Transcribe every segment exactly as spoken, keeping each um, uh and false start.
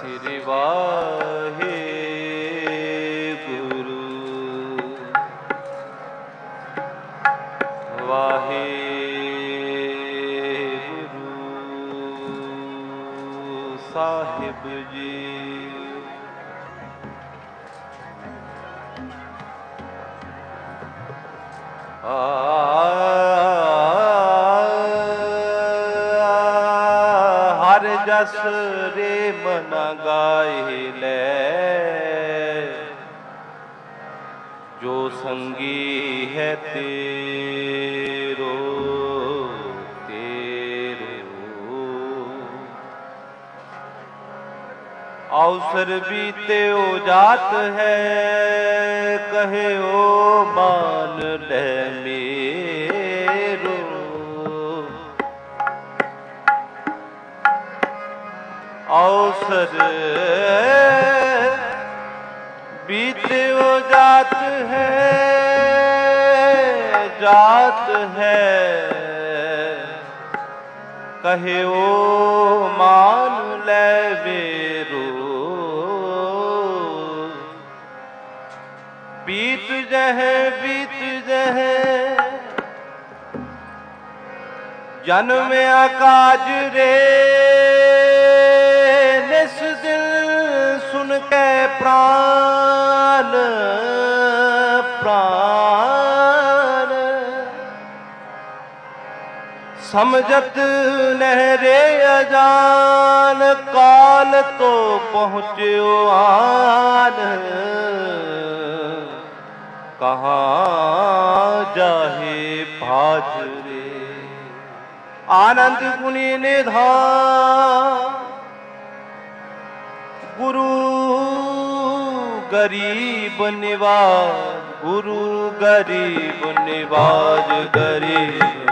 ਸ੍ਰੀ ਵਾਹਿਗੁਰੂ ਵਾਹਿਗੁਰੂ ਸਾਹਿਬ ਜੀ। ਹਰ ਜਸ ਰੇ ਮਨ ਗਾਏ ਲੈ, ਜੋ ਸੰਗੀ ਹੈ ਤੇਰੋ ਤੇਰੋ। ਅਵਸਰ ਬੀਤਿਓ ਜਾਤ ਹੈ, ਕਹਿਓ ਮਾਨ ਲੈ ਮੇਰੋ। अवसर बीत्यो जात है, जात है कहे ओ मान ले बेरो। बीत जह बीत जह जन्म काज रे, निस दिल सुन के प्राण प्राण। समझत नहरे अजान, काल तो पहुँच्यो आन। कहाँ जाहे भाज रे, आनंद गुनी निधान। गुरु गरीब निवाज, गुरु गरीब निवाज, गरीब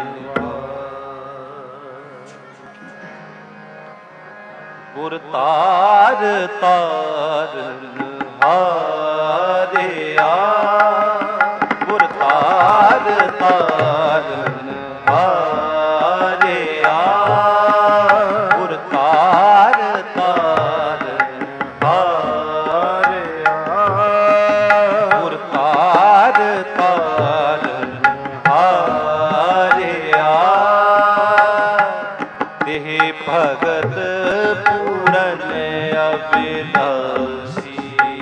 गुर तार तार हारे आ, गुर तार तार हारे आ, गुर तार तार हारे आ, गुर तार तार हारे आ। देह भगत पूरन अभिलाषी,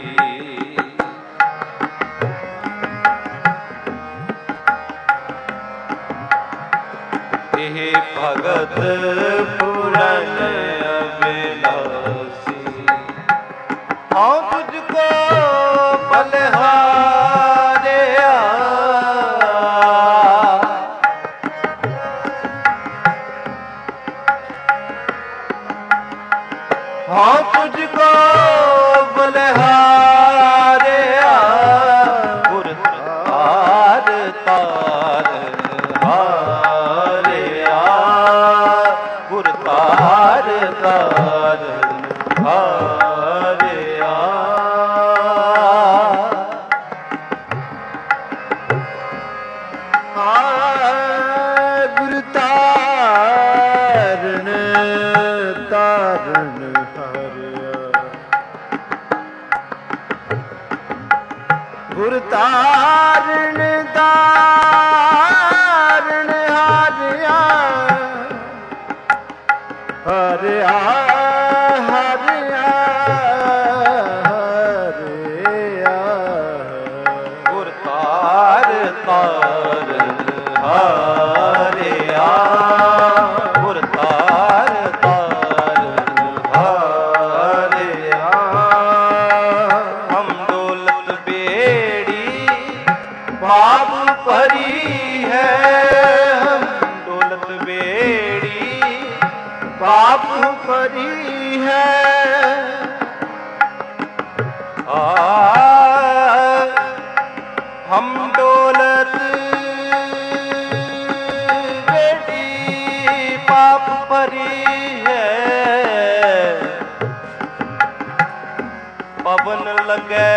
देह भगत पूरन अभिलाषी। हाँ तुझको बलिहारे आ, हाँ तुझको बलिहारे आ। गुर तार तार हारे आ, गुर तार तार हारे आ। गुर तारण तारण गुर तारण तारण हारिया, हरिया हरिया हरिया। गुर तार तारण हारिया, गुर तार तारण हारिया। हम दौलत बेड़ी पाप भरी है, हम दौलत बेड़ी पाप भरी है। आ हम दौलत बेड़ी पाप भरी है। पवन लगे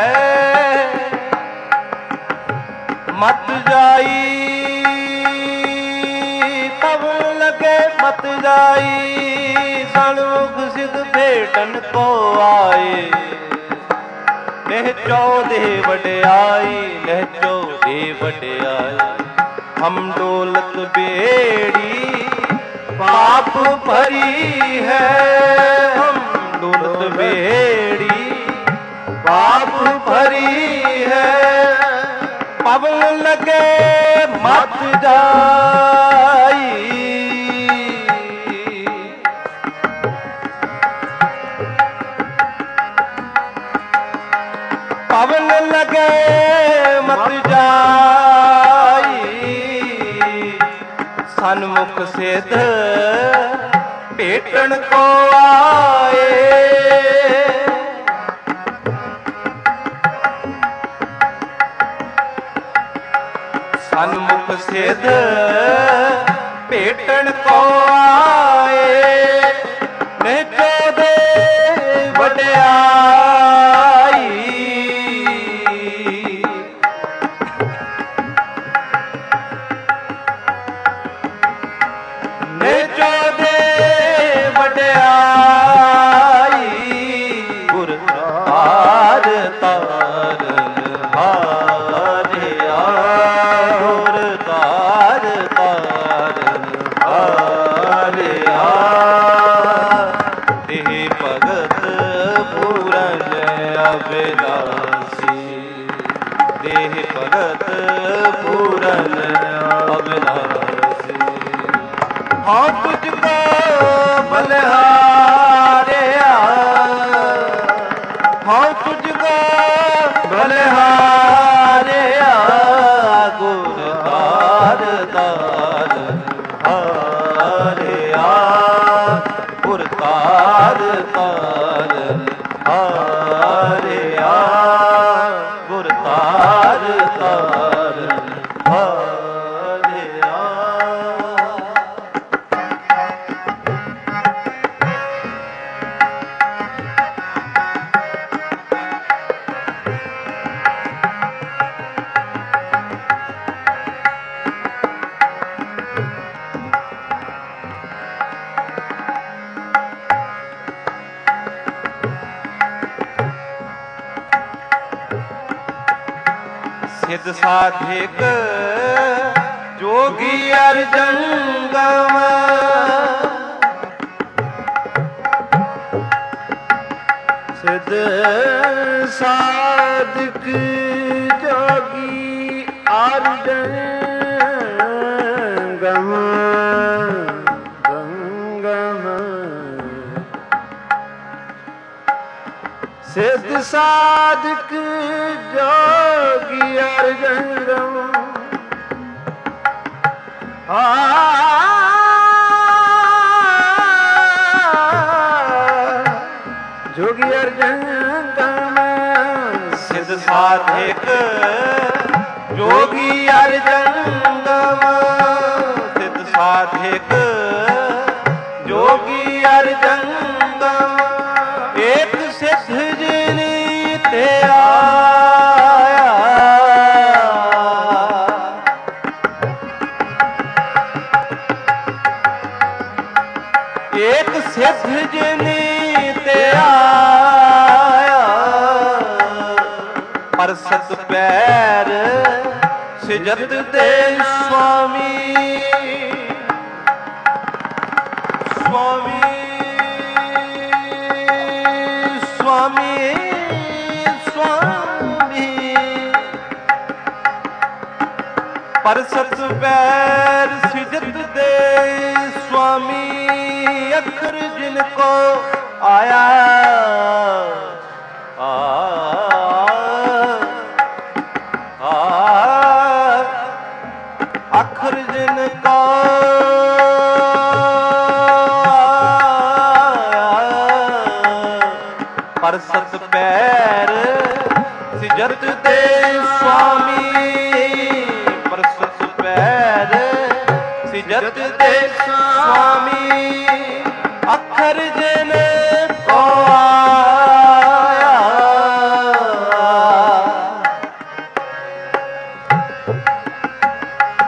मत जाई, तब लगे मत जाई। सन्मुख सिद्ध भेटन को आए। नेह चौदह वड्याई नेह चौदह वड्याई, हम डोलत बेड़ी पाप भरी है। हम डोलत बेड़ी पाप भरी है। पवन लगे मत जाई, पवन लगे मत जाई। सन्मुख सिद्ध भेटन को आए। सन्मुख सिद्ध भेटन को आए। ने चौदह वड्याई, ने चौदह वड्याई। गुर तार तारन हारिया, गुर तार तारन हारिया। देह भगत पूरन अविनाशी, देह भगत पूरन अविनाशी। हाँ तुझको बलिहारिया, हाँ तुझको बलिहारिया। गुर तार तारन हारिया, गुर तार तारन हारिया। गुर तार तारन हारिया। सिद्ध साधिक जोगी अर जंगम, सिद्ध साधिक जोगी अर जंगम। गंगम सिद्ध साधिक जोगी अर जंगम। जोगी अर जंगम। सिद्ध साधिक जोगी अर जंगम। सिद्ध साधिक जोगी अर जंगम। एक सिद्ध जिनी ते आया, एक सिद्ध जिनी ते आया। पर सत पैर सिजत दे स्वामी, स्वामी स्वामी स्वामी। पर सत पैर सिजत दे स्वामी। अखर जिनको आया आ, आ, अखर जिनको पर सत पैर सिजत दे स्वामी। पर सत पैर सिजत दे स्वामी। अखर जिन को आया,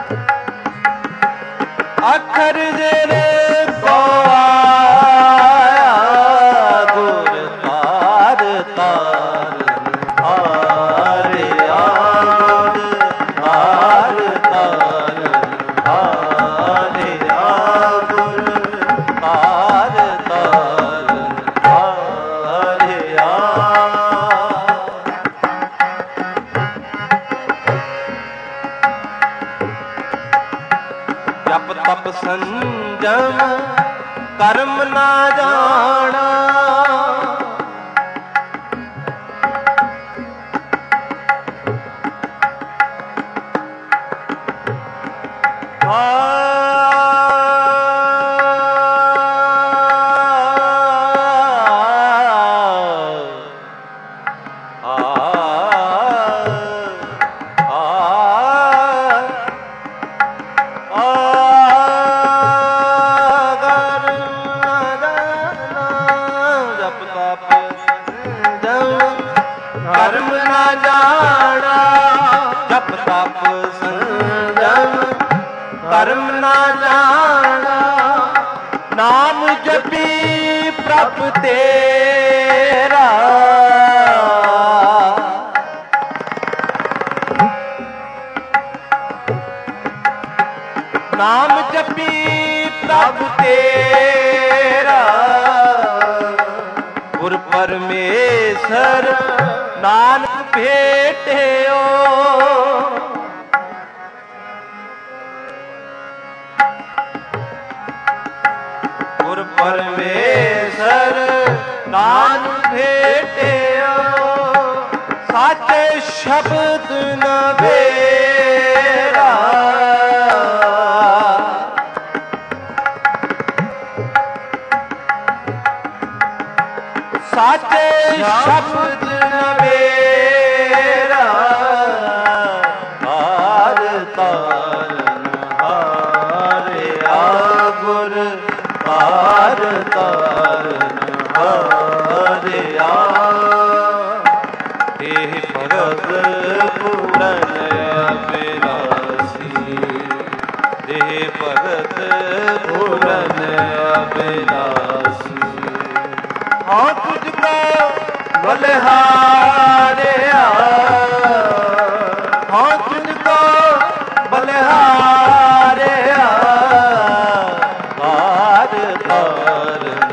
अखर जिन को आया। ਨਾ ਜਾਣਾ। ਕਰਮ ਨਾ ਜਾਣਾ ਜਪ ਤਪ ਸੰਜਮ, ਕਰਮ ਨਾ ਜਾਣਾ ਨਾਮ ਜਪੀ ਪ੍ਰਭ ਤੇਰਾ। ਨਾਮ ਜਪੀ ਪ੍ਰਭ ਤੇਰਾ, ਗੁਰ ਪਰਮੇਸ਼ਰ ਨਾਨਕ ਭੇਟਿਓ। ਗੁਰ ਪਰਮੇਸ਼ਰ ਨਾਨਕ ਭੇਟਿਓ, ਸਾਚੇ ਸ਼ਬਦ ਨਵੇਰਾ। ਸਾਚੇ ਸ਼ਬਦ ਨਵੇਰਾ, ਹਾਰ ਤਾਰਨ ਹਾਰਿਆ ਗੁਰ, ਹਾਰ ਤਾਰਨ ਹਾਰਿਆ। ਇਹ ਭਗਤ ਪੂਰਨ ਅਬਿਨਾਸੀ, ਇਹ ਭਗਤ ਪੂਰਨ ਅਬਿਨਾਸੀ। ਹਾਂ ਤੁਝ ਕੋ ਬਲਿਹਾਰਿਆ, ਹਾਂ ਤੁਝ ਕੋ ਬਲਿਹਾਰਿਆ। ਹਾਰ ਤਾਰਨ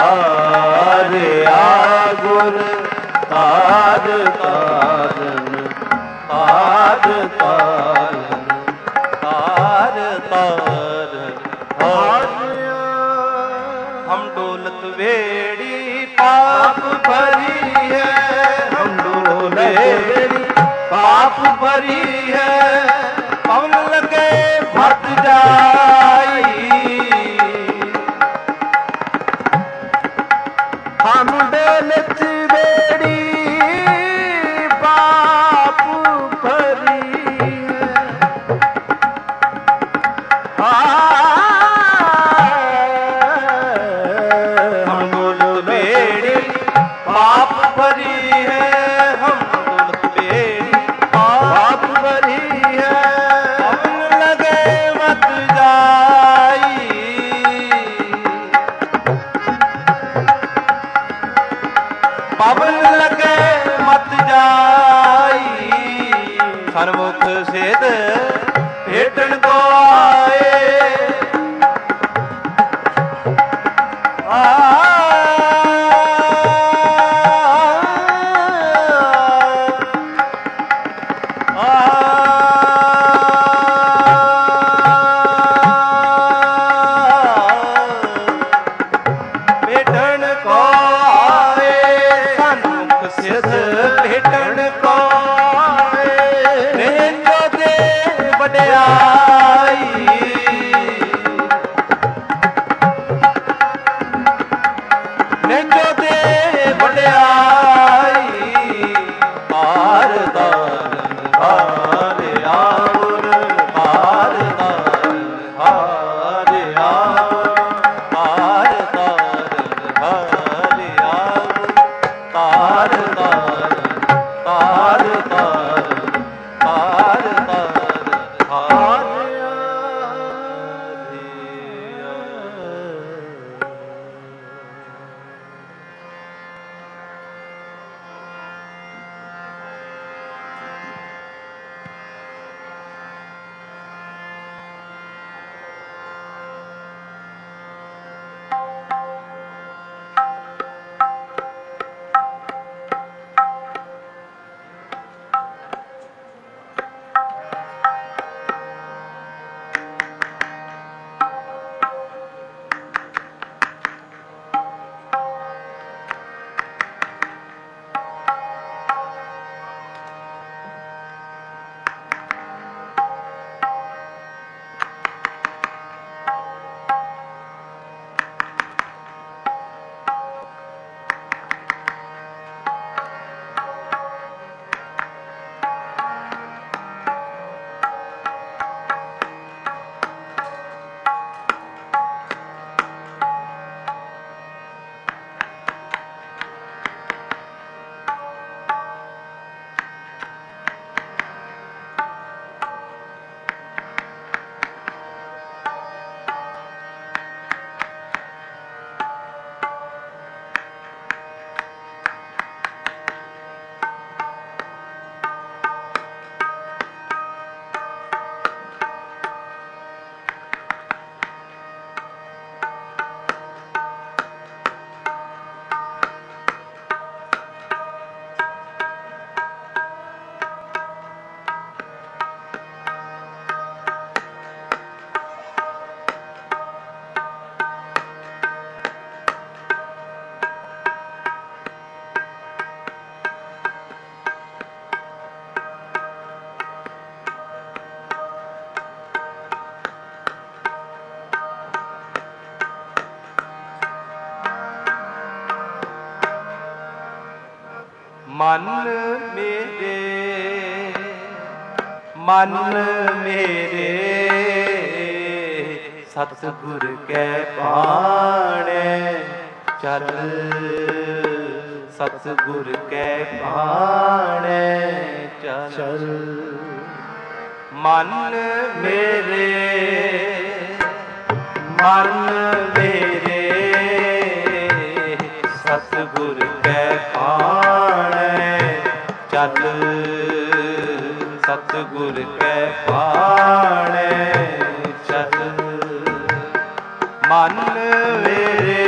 ਹਾਰਿਆ ਗੁਰ, ਹਾਰ ਤਾਰਨ ਹਾਰ ਤਾਰਨ ਹਾਰ ਤਾਰਨ ਹਾਰਿਆ। ਹਮ ਡੋਲਤ ਵੇੜੀ पाप भरी है, हम डोले पाप भरी है। पवन लगे भट जाई, हम डोलत बेड़ी पाप भरी है। पाप भरी है, हम डोलत बेड़ी पाप भरी है। पवन लगे मत जाई, पवन लगे मत जाई। सर्वमुख सेत भेटन को आए, आ ਮਨ ਮੇਰੇ ਮਨ ਮੇਰੇ ਸਤਿਗੁਰ ਕੈ ਭਾਣੈ ਚੱਲ ਸਤਿਗੁਰ ਕੈ ਭਾਣੈ ਚੱਲ ਮਨ ਮੇਰੇ ਮਨ ਮੇਰੇ ਸਤਿਗੁਰ ਕੈ ਭਾਣੈ ਚੱਲ ਸਤਿਗੁਰ ਕੈ ਭਾਣੈ ਚੱਲ ਮਨ ਮੇਰੇ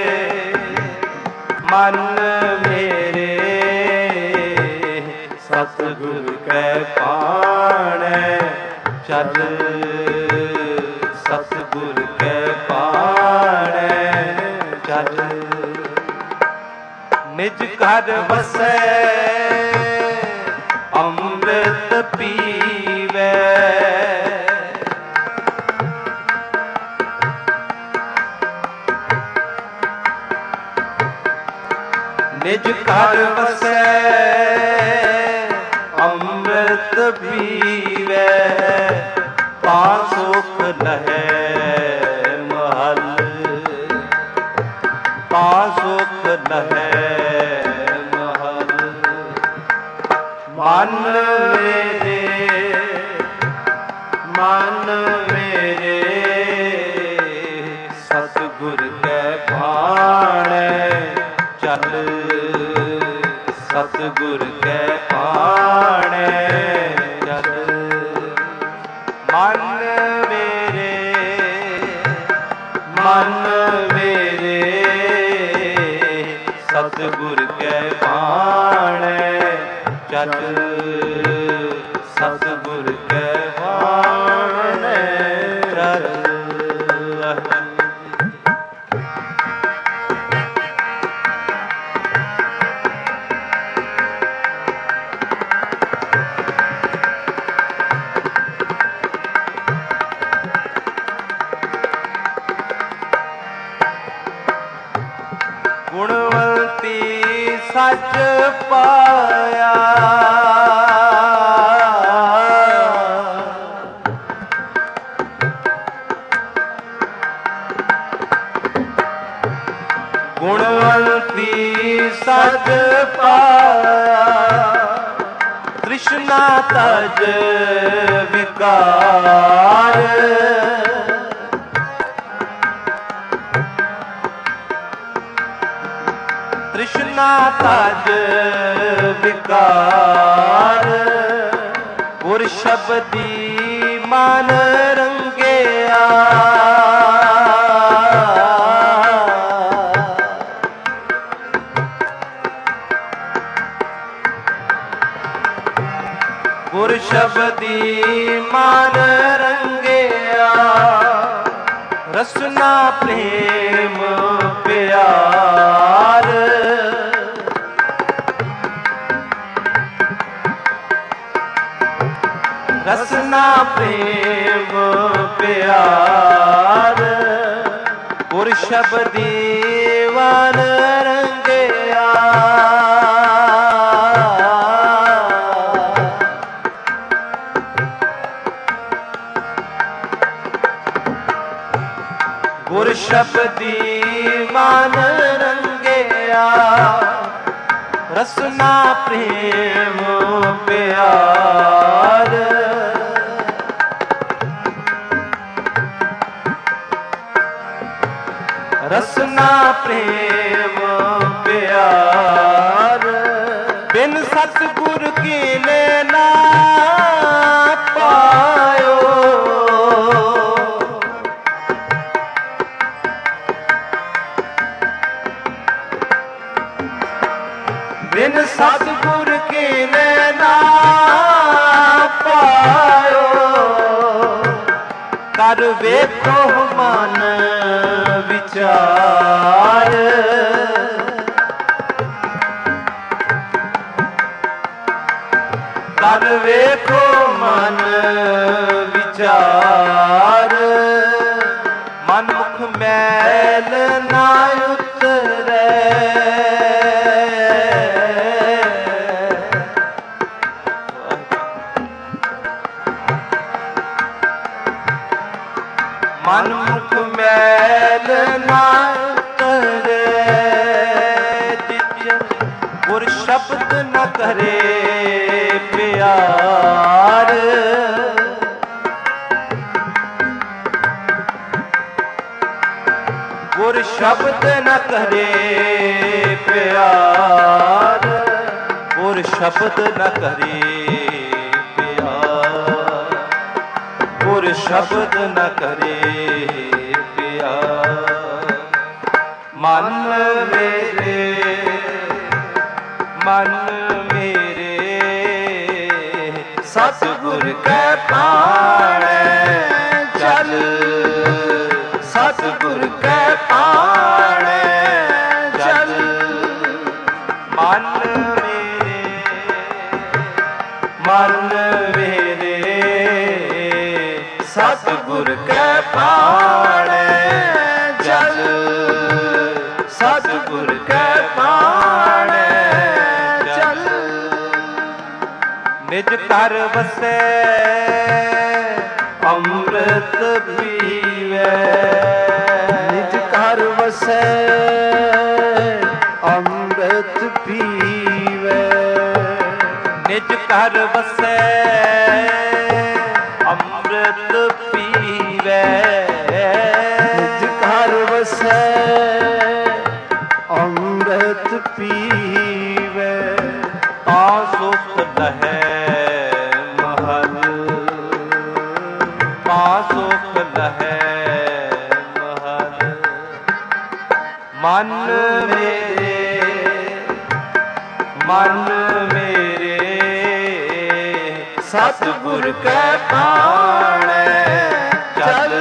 ਮਨ ਮੇਰੇ ਸਤਿਗੁਰ ਕੈ ਭਾਣੈ ਚੱਲ ਸਤਿਗੁਰ ਕੈ ਭਾਣੈ ਚੱਲ ਨਿਜ ਘਰ ਵਸੈ ਅੰਮ੍ਰਿਤ ਪੀਵੈ ਨਿਜ ਘਰ ਵਸੈ ਅੰਮ੍ਰਿਤ ਪੀਵੈ ਤਾਂ ਸੁਖ ਲਹੈ ਮਹਲ ਤਾਂ ਸੁਖ ਲਹੈ ਮਹਲ ਮਨ ਮੇਰੇ ਮਨ ਮੇਰੇ ਸਤਿਗੁਰ ਕੈ ਭਾਣੈ ਚੱਲ ਸਤਿਗੁਰ ਕੈ ਭਾਣੈ ਚੱਲ ਮਨ ਮੇਰੇ ਮਨ ਮੇਰੇ ਸਤਿਗੁਰ ਕੈ ਭਾਣੈ ਚੱਲ ਸਤਿਗੁਰ ਕੈ ਭਾਣੈ ਚੱਲ ਗੁਣਵੰਤੀ ਸੱਚ ਪਾਇਆ ਗੁਣਵੰਤੀ ਸੱਚ ਪਾਇਆ ਤ੍ਰਿਸ਼ਨਾ ਤਜ ਵਿਕਾਰ ਤ੍ਰਿਸ਼ਨਾ ਤਜ ਵਿਕਾਰ ਗੁਰ ਸ਼ਬਦੀ ਮਨ ਰੰਗਿਆ ਗੁਰ ਸ਼ਬਦੀ ਮਨ ਰੰਗਿਆ ਰਸਨਾ ਪ੍ਰੇਮ ਪਿਆਰ ਰਸਨਾ ਪ੍ਰੇਮ ਪਿਆਰ ਗੁਰ ਸ਼ਬਦੀ ਮਨ ਰੰਗਿਆ ਗੁਰ ਸ਼ਬਦੀ ਮਨ ਰੰਗਿਆ ਰਸਨਾ ਪ੍ਰੇਮ ਪਿਆਰ ਰਸਨਾ ਪ੍ਰੇਮ ਪਿਆਰ ਬਿਨ ਸਤਿਗੁਰ ਕੀ ਲੈਣਾ ਪਾਇਓ ਬਿਨ ਸਤਿਗੁਰ ਕੀ ਲੈਣਾ ਪਾਇਓ ਕਰ ਵੇਖੋ ਮਨ ਵਿਚਾਰ ਕਰ ਵੇਖੋ ਮਨ ਵਿਚਾਰ ਮਨ ਮੁਖ ਮੈਲ ਨਾ ਉਤਰੈ ਗੁਰ ਸ਼ਬਦ ਨ ਕਰੇ ਪਿਆਰ। ਗੁਰ ਸ਼ਬਦ ਨ ਕਰੇ ਪਿਆਰ। ਗੁਰ ਸ਼ਬਦ ਨ ਕਰੇ ਪਿਆਰ। ਗੁਰ ਸ਼ਬਦ ਨ ਕਰੇ ਪਿਆਰ। ਮਨ ਮੇਰੇ ਮਨ ਮੇਰੇ ਸਤਿਗੁਰ ਕੈ ਪਾਣੈ ਚੱਲ। ਸਤਿਗੁਰ ਕੈ ਪਾਣੈ ਚੱਲ। ਮਨ ਮੇਰੇ ਮਨ ਮੇਰੇ ਸਤਿਗੁਰ ਕੈ ਪਾਣੈ ਚੱਲ। ਸਤਿਗੁਰ ਕੈ ਪਾਣੈ ਚੱਲ। ਨਿਜ ਘਰ ਵਸੈ ਅੰਮ੍ਰਿਤ ਪੀਵੈ। ਨਿਜ ਘਰ ਵਸੈ ਅੰਮ੍ਰਿਤ ਪੀਵੈ। ਨਿਜ ਘਰ ਵਸੈ ਅੰਮ੍ਰਿਤ ਪੀਵੈ। ਨਿਜ ਘਰ ਵਸੈ ਅੰਮ੍ਰਿਤ ਪੀਵੈ। ਤਾਂ ਸੁਖ ਲਹੈ ਮਹਲ। ਤਾਂ ਸੁਖ ਲਹੈ ਮਹਲ। ਮਨ ਮੇਰੇ ਮਨ ਮੇਰੇ ਸਤਿਗੁਰ ਕੈ ਪਾਣੈ ਚੱਲ।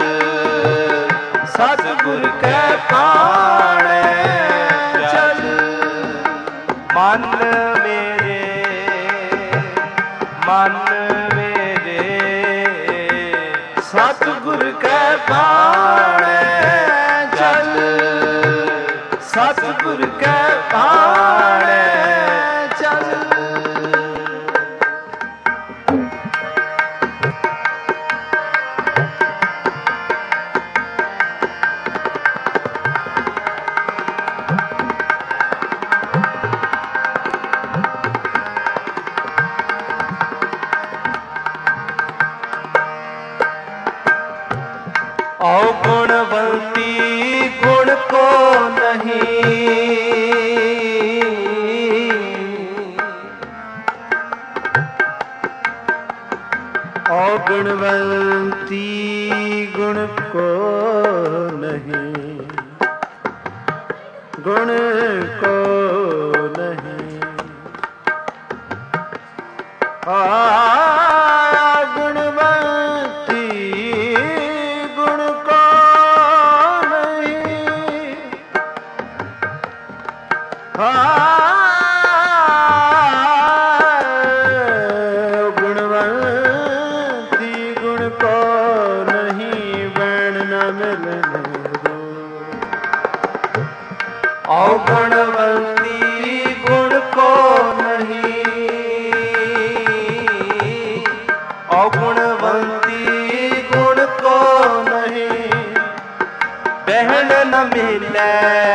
ਸਤਿਗੁਰ ਕੈ ਪਾਣੈ ਚੱਲ। ਮਨ ਮੇਰੇ ਮਨ ਮੇਰੇ ਸਤਿਗੁਰ ਕੈ ਪਾਣੈ ਚੱਲ। ਸਤਿਗੁਰ ਕੈ ਪਾਣੈ ਚੱਲ। ਔ ਗੁਣਵੰਤੀ ਗੁਣ ਕੋ ਨਹੀਂ। ਔ ਗੁਣਵੰਤੀ ਗੁਣ ਕੋ ਨਹੀਂ। ਗੁਣ ਕੋ ਨਹੀਂ। ਆ ਔ ਗੁਣਵੰਤੀ ਗੁਣ ਕੋ ਨਹੀਂ। ਔ ਗੁਣਵੰਤੀ ਗੁਣ ਕੋ ਨਹੀਂ। ਬਹਿਣ ਨ ਮਿਲੈ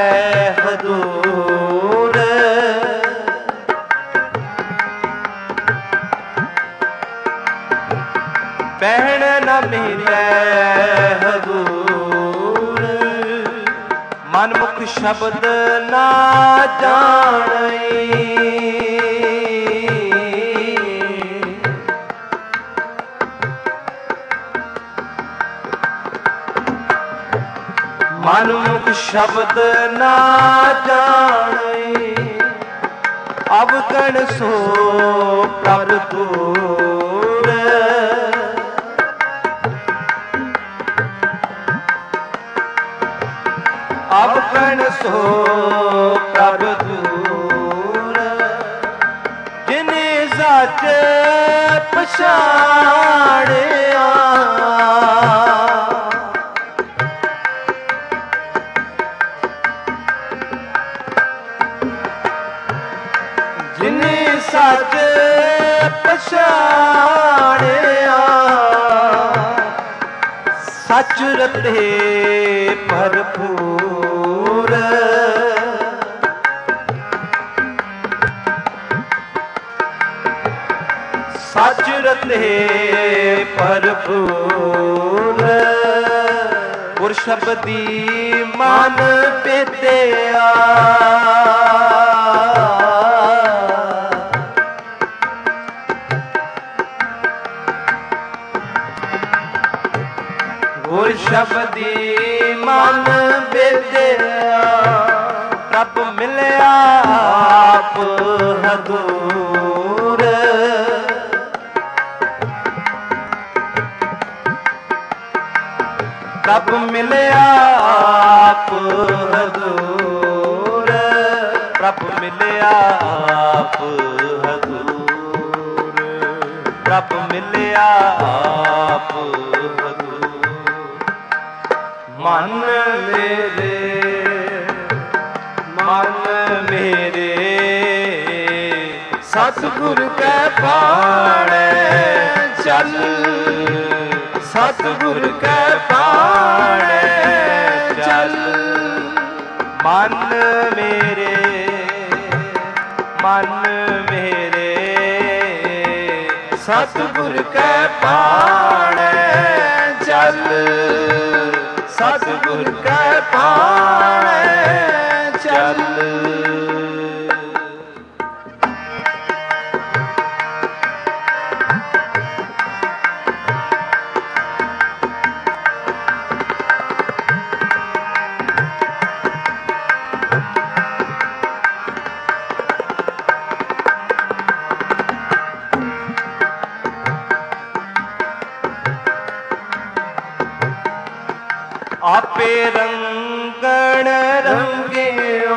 ਹਦੂਰ। ਬਹਿਣ ਨ ਮਿਲੈ ਹਦੂਰ। ਮਨ ਮੁਖ ਸ਼ਬਦ ਨਾ ਜਾਣਈ। ਮਨ ਮੁਖ ਸ਼ਬਦ ਨਾ ਜਾਣਈ। ਅਵਗਣ ਸੋ ਪ੍ਰਭ ਦੂਰ। ਅਵਗਣ ਸੋ ਪ੍ਰਭ ਦੂਰ। ਜਿਨੇ ਸੱਚ ਪਛਾਣਿਆ। ਜਿਨੇ ਸੱਚ ਪਛਾਣਿਆ। ਸੱਚ ਰਤੇ ਭਰਪੂਰ। ਸੱਚ ਰਤੇ ਭਰਪੂਰ ਗੁਰ ਸ਼ਬਦੀ ਮਨ ਭੇਦਿਆ ਗੁਰ ਸ਼ਬਦੀ ਮਨ ਭੇਦਿਆ ਪ੍ਰਭ ਮਿਲਿਆ ਆਪ ਹਦੂਰ ਪ੍ਰਭ ਮਿਲਿਆ ਆਪ ਹਦੂਰ ਪ੍ਰਭ ਮਿਲਿਆ ਆਪ ਹਦੂਰ ਪ੍ਰਭ ਮਿਲਿਆ ਆਪ ਹਦੂਰ ਮਨ ਮੇਰੇ ਮਨ ਮੇਰੇ ਸਤਿਗੁਰ ਕੈ ਬਾਣੈ ਚੱਲ ਸਤਿਗੁਰ ਕੈ ਬਾਣੈ ਚੱਲ ਮਨ ਮੇਰੇ ਮਨ ਮੇਰੇ ਸਤਿਗੁਰ ਕੈ ਬਾਣੈ ਚੱਲ ਸਤਿਗੁਰ ਕੈ ਬਾਣੈ ਚੱਲ ਆਪੇ ਰੰਗਣ ਰੰਗਿਓ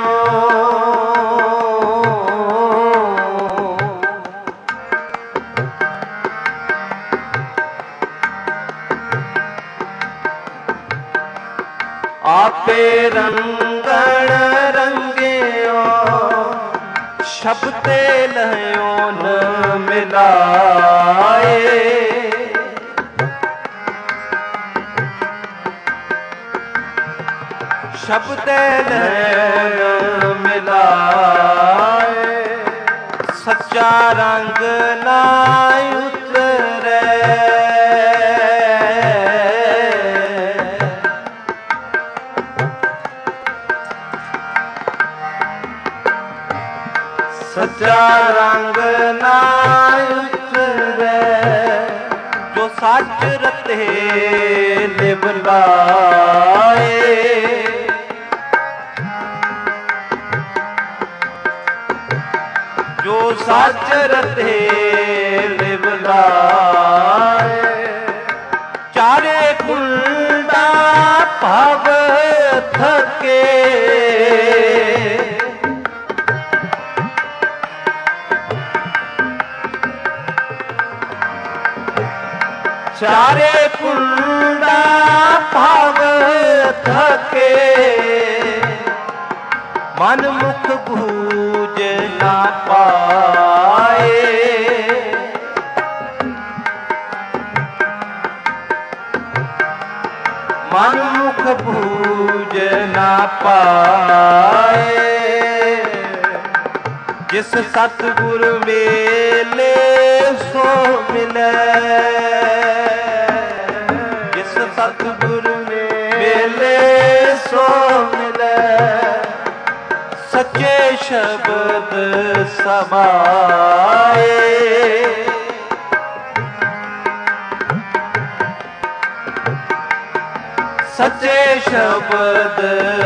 ਆਪੇ ਰੰਗਣ ਰੰਗਿਓ ਸ਼ਬਦੇ ਲਹਿਓ ਨ ਮਿਲਾਏ ਸ਼ਬਦੇ ਨੈਣ ਮਿਲਾਏ ਸੱਚਾ ਰੰਗ ਨਾ ਉਤਰੇ ਸੱਚਾ ਰੰਗ ਨਾ ਉਤਰੇ ਜੋ ਸੱਚ ਰਤੇ ਲਿਵ ਲਾਏ ਜੋ ਸੱਚ ਰਤੇ ਲਿਵ ਲਾਏ ਚਾਰੇ ਕੁੰਡਾ ਭਵ ਥਕੇ ਚਾਰੇ ਕੁੰਡਾ ਭਵ ਥਕੇ ਮਨ ਮੁਖ ਬੂਝ ਨਾ ਪਾਏ ਮਨ ਮੁਖ ਬੂਝ ਨਾ ਪਾਏ ਜਿਸ ਸਤਿਗੁਰ ਮੇਲੇ ਸੋ ਮਿਲੈ ਜਿਸ ਸਤਿਗੁਰ ਮੇਲੇ ਸੋ ਮਿਲੈ ਸੱਚੇ ਸ਼ਬਦ ਸਮਾਏ ਸੱਚੇ ਸ਼ਬਦ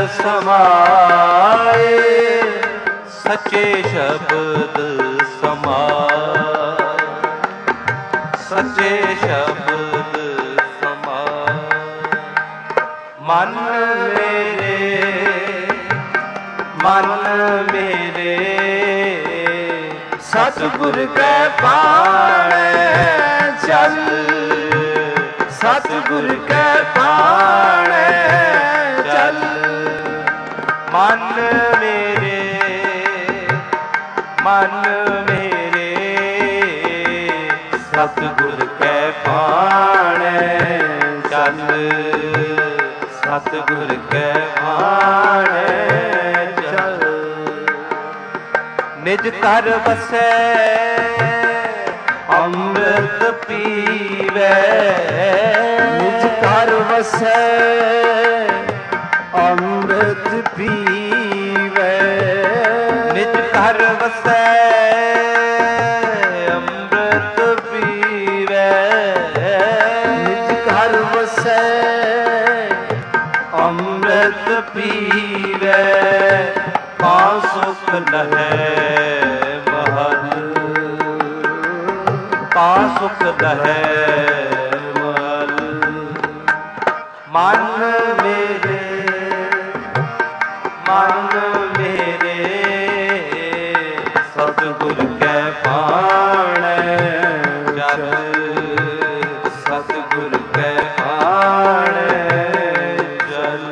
ਸਮਾਏ ਸੱਚੇ ਸ਼ਬਦ ਸਮਾਏ ਸੱਚੇ ਸ਼ਬਦ ਸਮਾਏ ਮਨ ਮੇਰੇ ਮਨ ਮੇਰੇ ਸਤਿਗੁਰ ਕੈ ਬਾਣੈ ਚੱਲ ਸਤਿਗੁਰ ਕੈ ਬਾਣੈ ਚੱਲ ਮਨ ਮੇਰੇ ਮਨ ਮੇਰੇ ਸਤਿਗੁਰ ਕੈ ਬਾਣੈ ਚੱਲ ਸਤਿਗੁਰ ਕੈ ਬਾਣੈ ਚੱਲ ਨਿਜ ਘਰ ਵਸੈ ਅੰਮ੍ਰਿਤ ਅੰਮ੍ਰਿਤ ਪੀਵੇ ਨਿਜ ਘਰ ਵਸੈ ਅੰਮ੍ਰਿਤ ਪੀਵੇ ਨਿਜ ਘਰ ਵਸੈ ਅੰਮ੍ਰਿਤ ਪੀਵੇ ਨਿਜ ਘਰ ਵਸੈ ਅੰਮ੍ਰਿਤ ਪੀਵੇ ਪਾ ਸੁਖ ਲਹੈ ਮਹਲ ਪਾ ਸੁਖ ਲਹੈ ਮਹਲ ਮਨ ਮੇਰੇ ਮਨ ਮੇਰੇ ਸਤਿਗੁਰ ਕੈ ਪਾਣੈ ਜਲ ਸਤਿਗੁਰ ਕੈ ਪਾਣੈ ਜਲ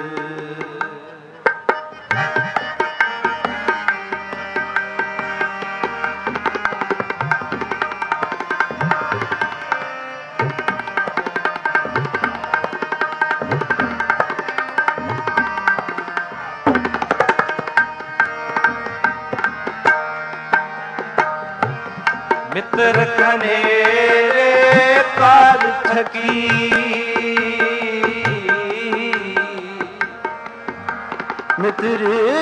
ਮਿੱਤਰ ਕਨੇਰੇ ਕਾਲ ਥਕੀ ਮਿੱਤਰ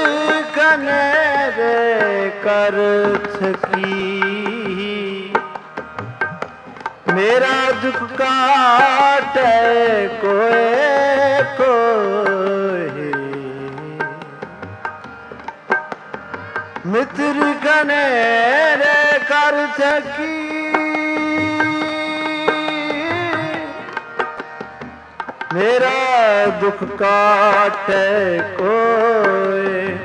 ਕਨੇਰੇ ਕਰ ਥਕੀ ਮੇਰਾ ਦੁੱਖ ਕਾਟੈ ਕੋਏ ਕੋਏ ਮਿੱਤਰ ਕਨੇਰੇ ਕਰ ਥਕੀ ਮੇਰਾ ਦੁੱਖ ਕਾਟੈ ਕੋਏ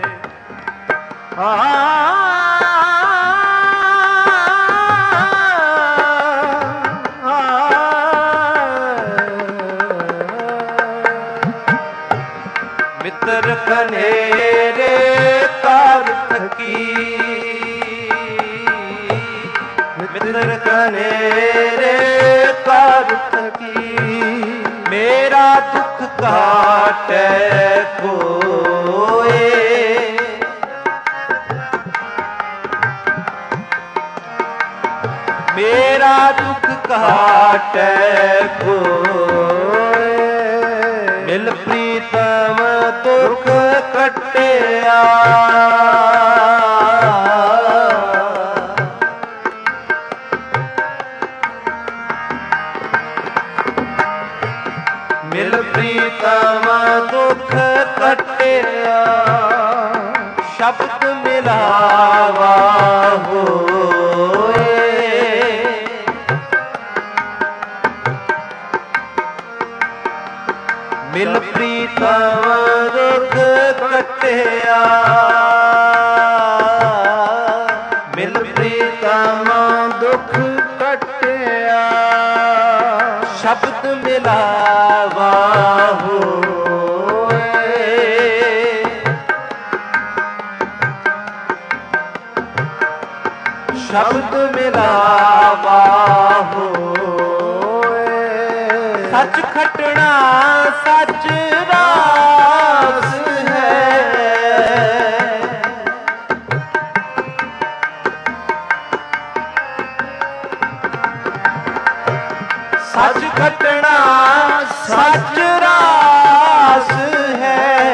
ਆ ਮਿੱਤਰ ਕਨੇਰੇ ਕਰ ਥਕੀ ਮਿੱਤਰ ਕਨੇਰੇ ਕਰ ਥਕੀ ਮੇਰਾ ਦੁੱਖ ਕਾਟੈ ਕੋਏ ਮੇਰਾ ਦੁੱਖ ਕਾਟੈ ਕੋਏ ਮਿਲ ਪ੍ਰੀਤਮ ਦੁੱਖ ਕੱਟਿਆ ਮਿਲ ਪ੍ਰੀਤਮ ਦੁੱਖ ਕੱਟਿਆ ਸ਼ਬਦ ਮਿਲਾਵਾ ਹੋਏ ਮਿਲ ਪ੍ਰੀਤਮ ਦੁੱਖ ਕੱਟਿਆ ਮਿਲ ਪ੍ਰੀਤਮ ਦੁੱਖ ਕੱਟਿਆ ਸ਼ਬਦ ਮਿਲਾਵਾ ਹੋਏ ਸ਼ਬਦ ਮਿਲਾਵਾ ਹੋਏ ਸੱਚ ਖਟਣਾ ਸੱਚ ਰਾਸ ਹੈ ਸੱਚ ਖਟਣਾ ਸੱਚ ਰਾਸ ਹੈ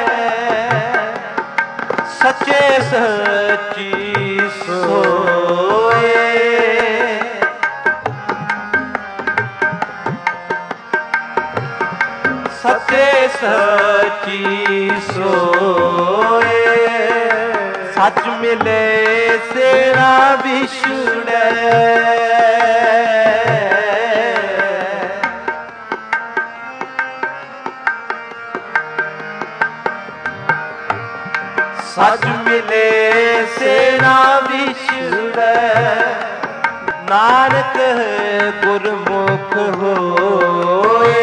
ਸੱਚੇ ਸੱਚੀ ਸੋਏ ਸੱਚੇ ਸੱਚੀ ਸੋਏ ਸੱਚ ਮਿਲੇ ਸੇਰਾ ਵਿਛੜੈ ਸੱਚ ਮਿਲੇ ਸੇਨਾ ਵਿਛੜੈ ਨਾਨਕ ਗੁਰਮੁਖ ਹੋਏ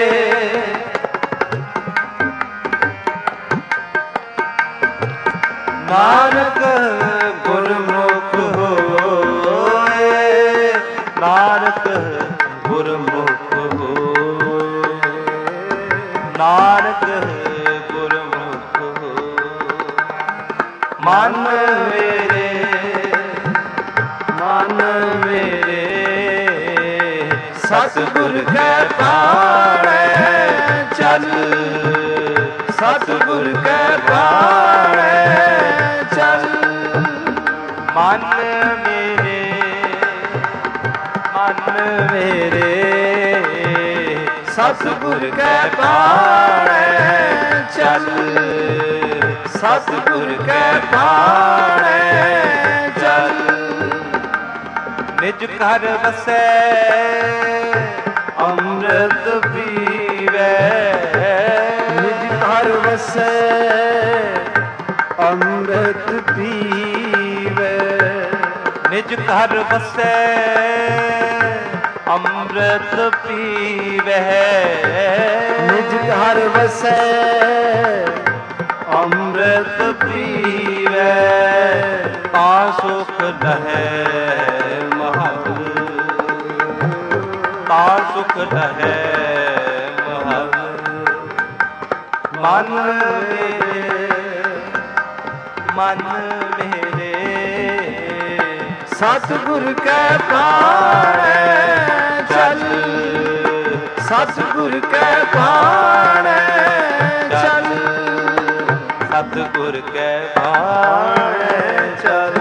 ਨਾਨਕ ਗੁਰਮੁਖ ਹੋਏ ਨਾਨਕ ਗੁਰਮੁਖ ਹੋਏ ਨਾਨਕ ਗੁਰਮੁਖ ਹੋਏ ਮਨ ਮੇਰੇ ਮਨ ਮੇਰੇ सतगुर कै पाणै चल, सतगुर कै पाणै चल। मन मेरे मन मेरे सतगुर कै पाणै चल, सतगुर कै पाणै चल। निज घर बसै अमृत पीवै, निज घर बसै अमृत पीवै, निज घर बसै अमृत पीवै, निज घर बसै अमृत पीवै। ता सुख लहै महल, ता सुख लहै महल। मन मेरे मन मेरे सतगुर कै पाणै चल, सतगुर कै पाणै चल, सतगुर कै पाणै चल।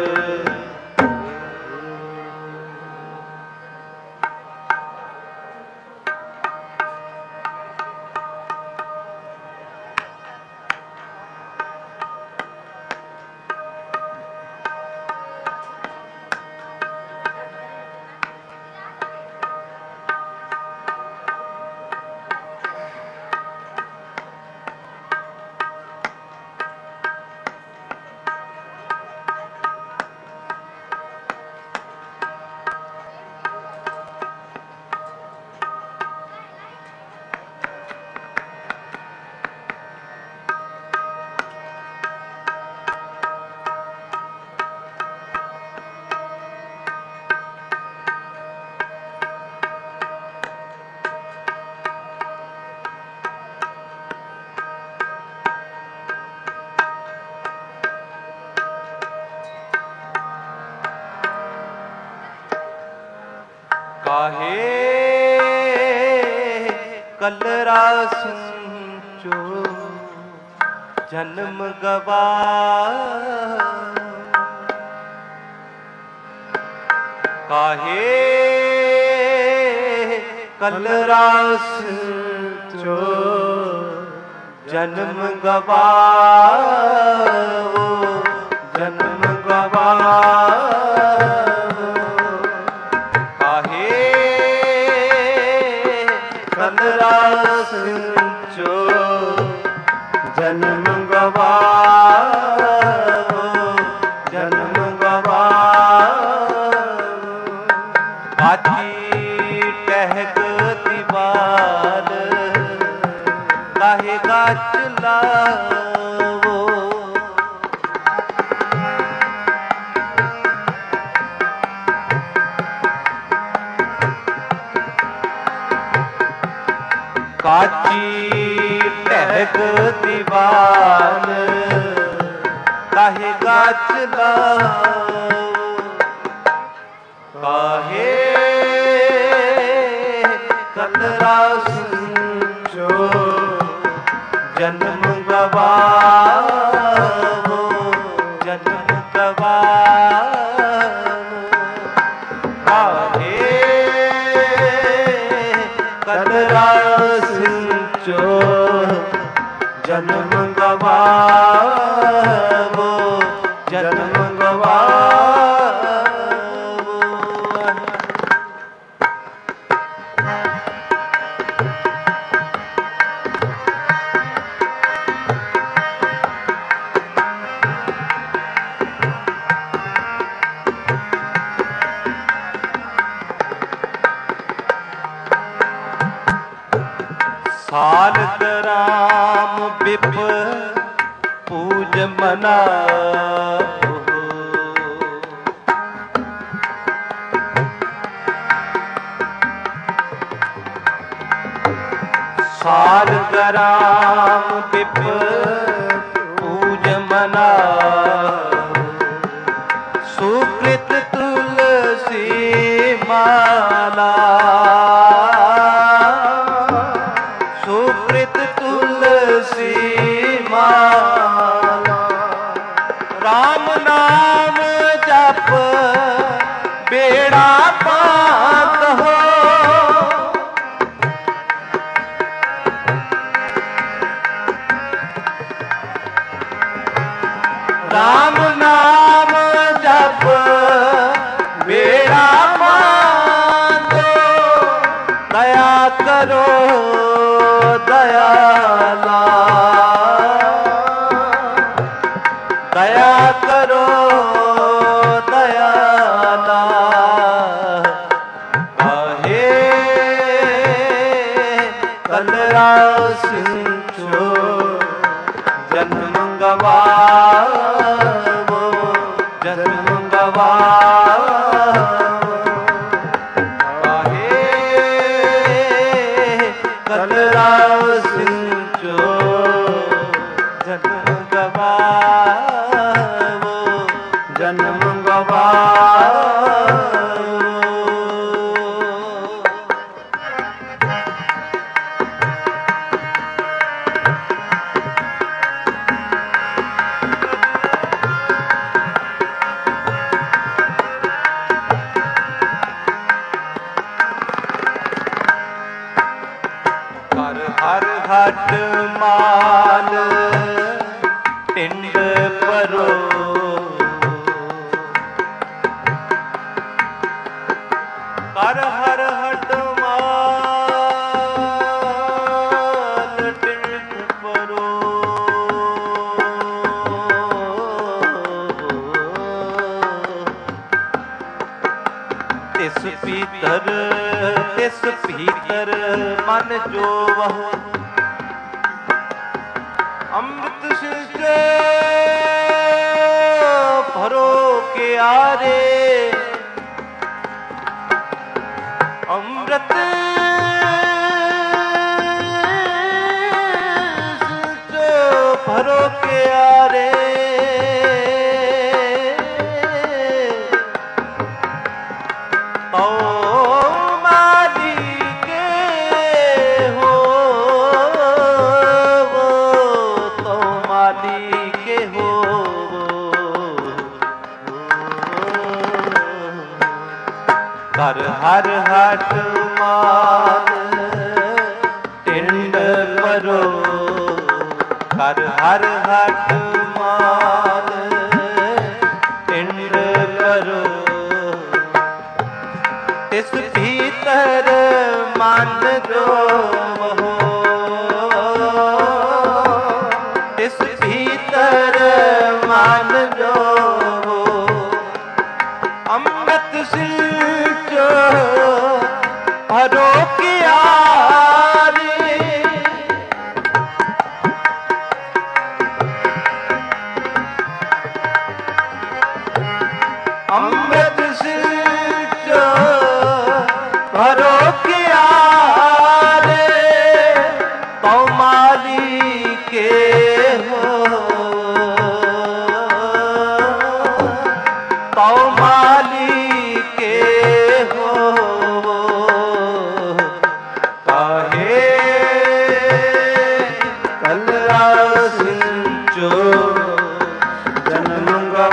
काहे कलरा सुचो जन्म गवा, काहे कलरा सुचो जन्म गवा, जन्म गवा। सिंचो जन्म गवा, जन्म गवा। काची टहक दीवार काहे गाछ लावो, काची टहक दीवार काहे गाछ लाओ, काहे कलरा सुचो जन्म गवाओ, जन्म गवाओ। काहे कलरा सुचो जन्म गवाओ, जन्म गवाओ। सालत राम बिप पूज मना, सालत राम बिप पूज मना। सुकृत तुलसी माला करो दयाला, दया करो दयाला, आहे कलरास जो जन्म गवावो, जन्म गवावो, आहे कलरास जो जन्म गवावो, जन्म गवावो। हर हट माल टिंड परो, कर हर हट माल टिंड परो, तिस भीतर तिस भीतर मन जो वह अमृत सिंचे भरो के आरे, अमृत सिंचे भरो के आरे, तो कर हर हट माल टिंड परो, कर हर हट माल टिंड परो, तिस भीतर मन जो हो, तिस भीतर मन जो हो, अमृत सिंचो भरो की आरे, अमृत सिंचो भरो की आरे, तो माली के हो, तो माली के हो, काहे कलरास जो जन्म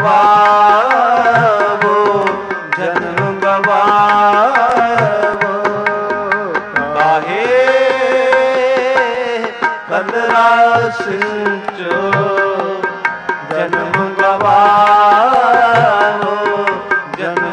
गवावो, जन्म गवावो, काहे कलरास जो जन्म गवावो, जन्म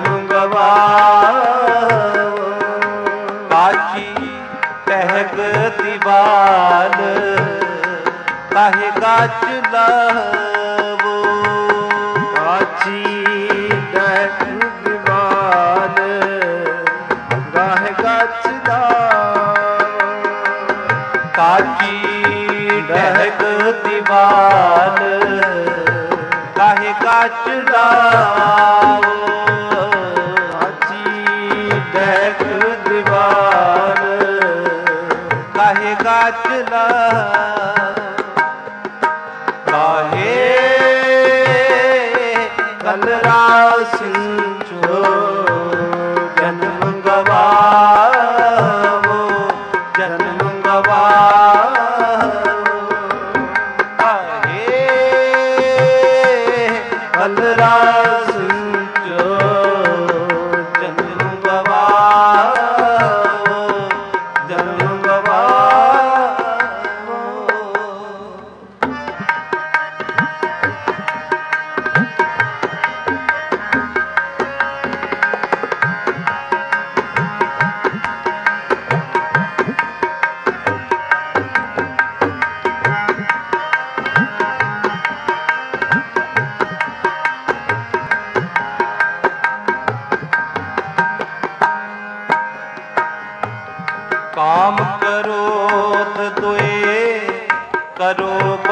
गवावो। काची टहक दीवाल काहे गाच लावो, काची टहक दीवाल काहे गाच लावो, काची टहक दीवाल काहे गाच लावो, काची टहक दीवाल काहे गाच लावो, काहे कलरास जो जन्म गवावो, जन्म गवावो, काहे कलरास जो जन्म गवावो, जन्म गवावो।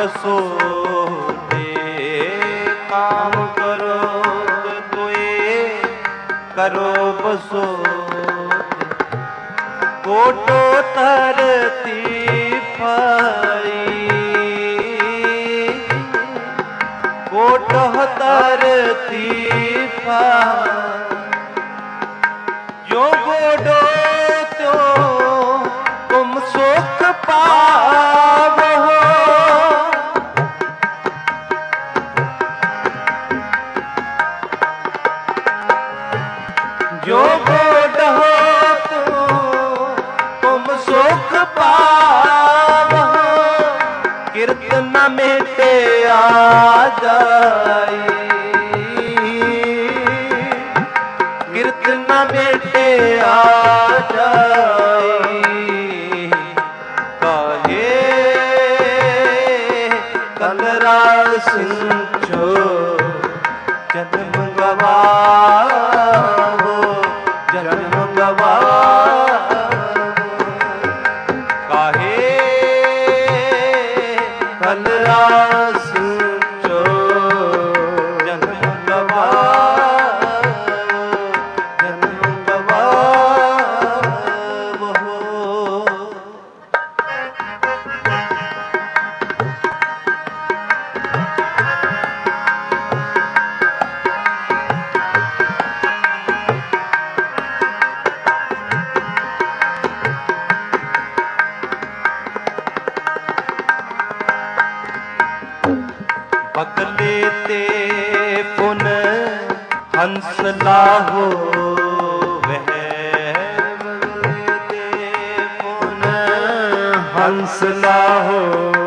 बसो दे, काम करो तुए करो बसो दे। कोटो तरती पाई, कोटो तरती पाई, जो गोडो तो तुम सुख पावो। जो गोडो तो तुम सुख पावो। कीर्तन न मेटे आ जाए, कीर्तन न मेटे आ जाए। काहे कलरा सिंचो जन्म गवावो, जन्म गवावो। काहे कलरा सिंचो जन्म गवावो, जन्म गवावो। बगले ते पुन हंस लाहो वह, बगले ते पुन हंस लाहो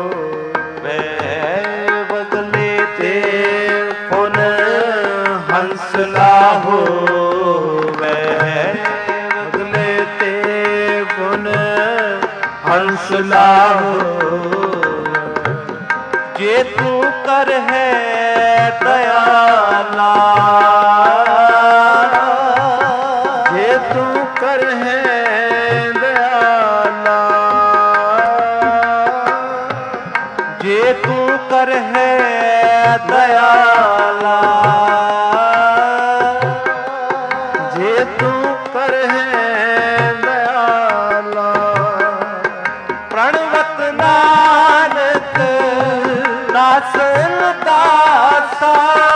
वह, बगले ते पुन हंस लाहो वह, बगले ते पुन हंस लाहो। जे तू कर है दयाला, जे तू कर है दयाला, जे तू कर है दयाला, जे तू कर है दयाला। प्रणवत नानक दासन दासा,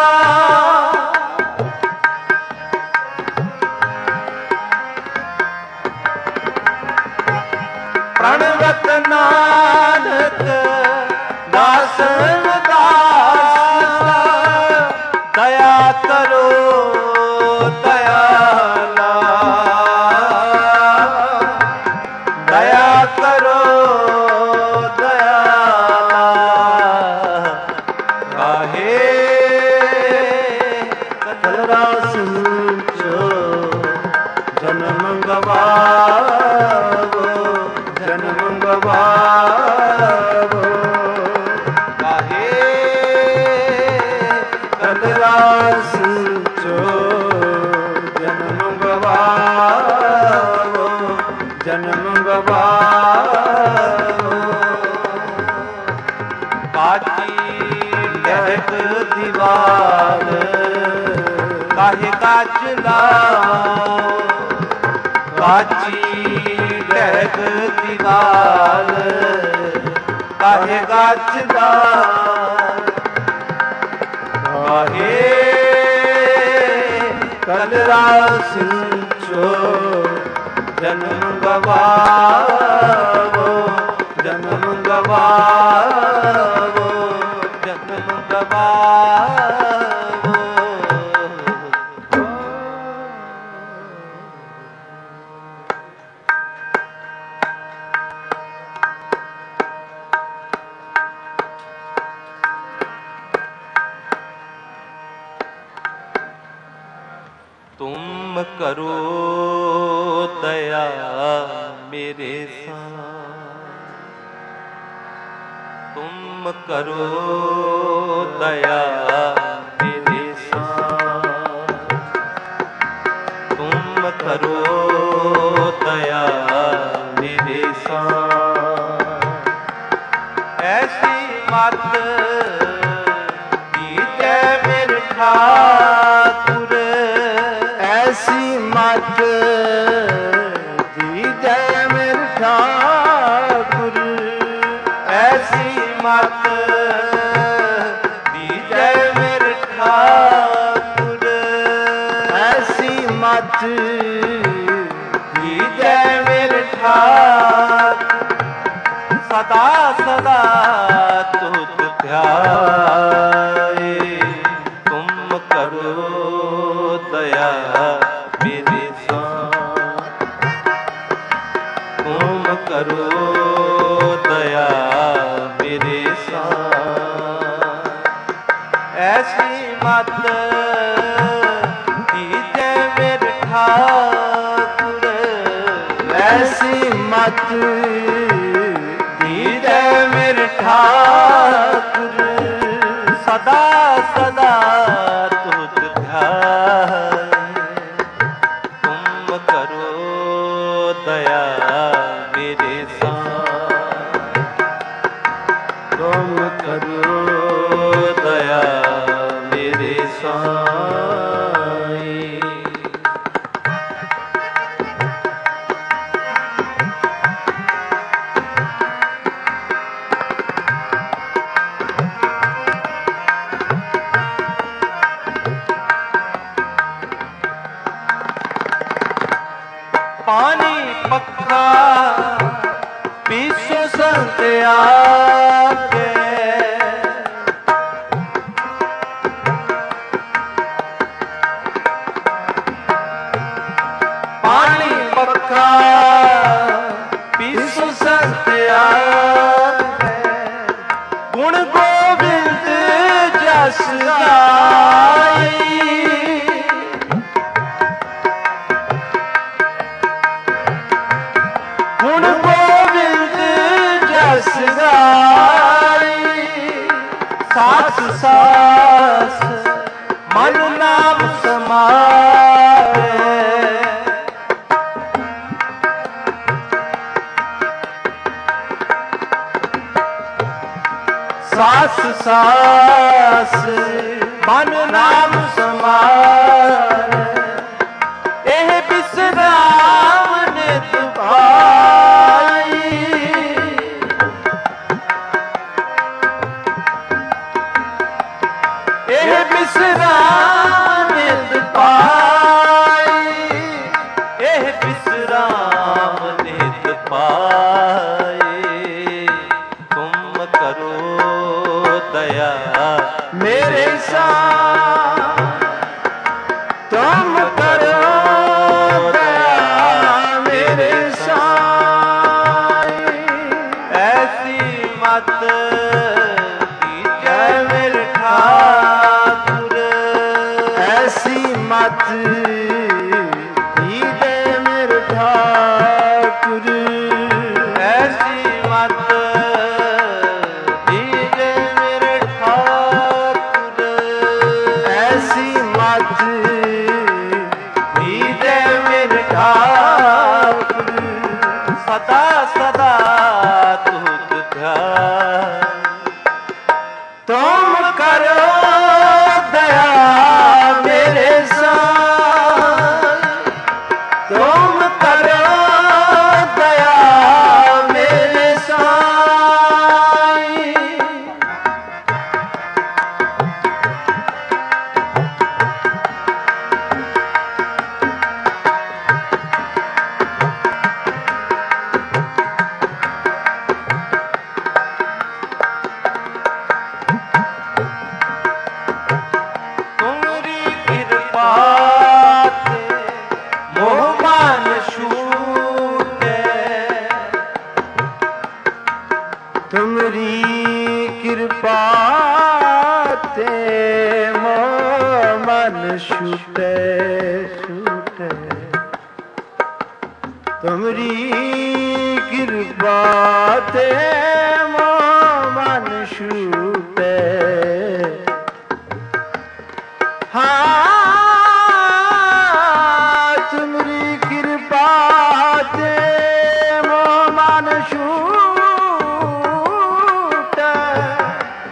प्रणवत नानक दासन दासा। दया करो दयाला, दया करो दयाला। काहे कलरा सिंचो जन्म गवावो, जन्म गवावो। काहे कलरा सिंचो जन्म गवावो, जन्म गवावो। काची लहक दीवार काहे काच लाओ, काची लहक दीवार काहे काच लाओ। काहे कलरा सिंचो जन्म गवावो, जन्म गवावो, जन्म गवावो। तुम करो दया मेरे साथ, तुम करो दया मेरे साथ, तुम करो दया मेरे साथ। ऐसी ਮਤ ਦੀਜੈ ਮੇਰੇ ਠਾਕੁਰ, ਐਸੀ ਮਤ ਦੀਜੈ ਮੇਰੇ ਠਾਕੁਰ, ਐਸੀ ਮਤ ਦੀਜੈ ਮੇਰੇ ਠਾਕੁਰ, ਐਸੀ ਮਤ ਦੀਜੈ ਮੇਰੇ ਠਾਕੁਰ, ਸਦਾ ਸਦਾ ਤੁਧ ਧਿਆਏ, ਤੁਮ ਕਰੋ ਦਇਆ ਮੇਰੇ ਸਾਂ, ਤੁਮ ਕਰੋ ਦਇਆ ਮੇਰੇ ਸਾਂ, ਐਸੀ ਮਤ ਦੀਜੈ ਮੇਰੇ ਠਾਕੁਰ, ਐਸੀ ਮਤ ਦੀਜੈ ਮੇਰੇ ਠਾਕੁਰ, ਸਦਾ ਸਦਾ ਤੁਧ ਧਿਆਏ, ਤੁਮ ਕਰੋ ਦਇਆ ਮੇਰੇ ਸਾਂ, ਤੁਮ ਕਰੋ ਦਇਆ ਮੇਰੇ ਸਾਂ। ਪਾਣੀ ਪੱਖਾ ਪੀਸੋ ਸੰਤ ਆਗੇ, ਪਾਣੀ ਪੱਖਾ ਪੀਸੋ ਸੰਤ ਆਗੇ, ਗੁਣ ਗੋਬਿੰਦ ਜਸ ਗਾਈ, ਗੁਣ ਗੋਬਿੰਦ ਜਸ ਗਾਈ, ਸਾਥ ਸਾਸ ਮਨ ਨਾਮ ਸਮਾਏ, ਸਾਸ ਸਾਸ ਮਨ ਨਾਮ ਸਮਾਏ, ਇਹ ਬਿਸਰਾਮ ਨਿਤ ਪਾਈ, ਇਹ ਬਿਸਰਾਮ ਨਿਤ ਪਾਈ, ਇਹ ਬਿਸਰਾਮ ਨਿਤ ਪਾਈ, ਤੁਮ ਕਰੋ ਦਇਆ ਮੇਰੇ ਸਾਂ, ਤੁਮ ਕਰੋ ਦਇਆ ਮੇਰੇ ਸਾਂ, ਐਸੀ ਮਤ ਦੀਜੈ ਮੇਰੇ ਠਾਕੁਰ, ਐਸੀ ਮਤ ਦੀਜੈ ਮੇਰੇ ਠਾਕੁਰ, ਐਸੀ ਮਤ ਦੀਜੈ ਮੇਰੇ ਠਾਕੁਰ, ਐਸੀ ਮਤ ਦੀਜੈ ਮੇਰੇ ਠਾਕੁਰ, ਸਦਾ ਸਦਾ ਤੁਧ ਧਿਆਏ, ਤੁਮ ਕਰੋ ਦਇਆ ਮੇਰੇ ਸਾਂ, ਤੁਮ ਕਰੋ ਦਇਆ ਮੇਰੇ ਸਾਂ, ਤੁਮਰੀ ਕਿਰਪਾ ਤੇ ਮੋਹ ਮਨ ਛੂਟੇ, ਤੁਮਰੀ ਕਿਰਪਾ ਤੇ ਮੋਹ ਮਨ ਛੂਟੇ ਛੂਟੇ, ਤੁਮਰੀ ਕਿਰਪਾ ਤੇ ਮੋਹ ਮਨ ਛੂਟੇ, ਹਾਂ ਤੁਮਰੀ ਕਿਰਪਾ ਤੇ ਮੋਹ ਮਨ ਛੂਟੇ,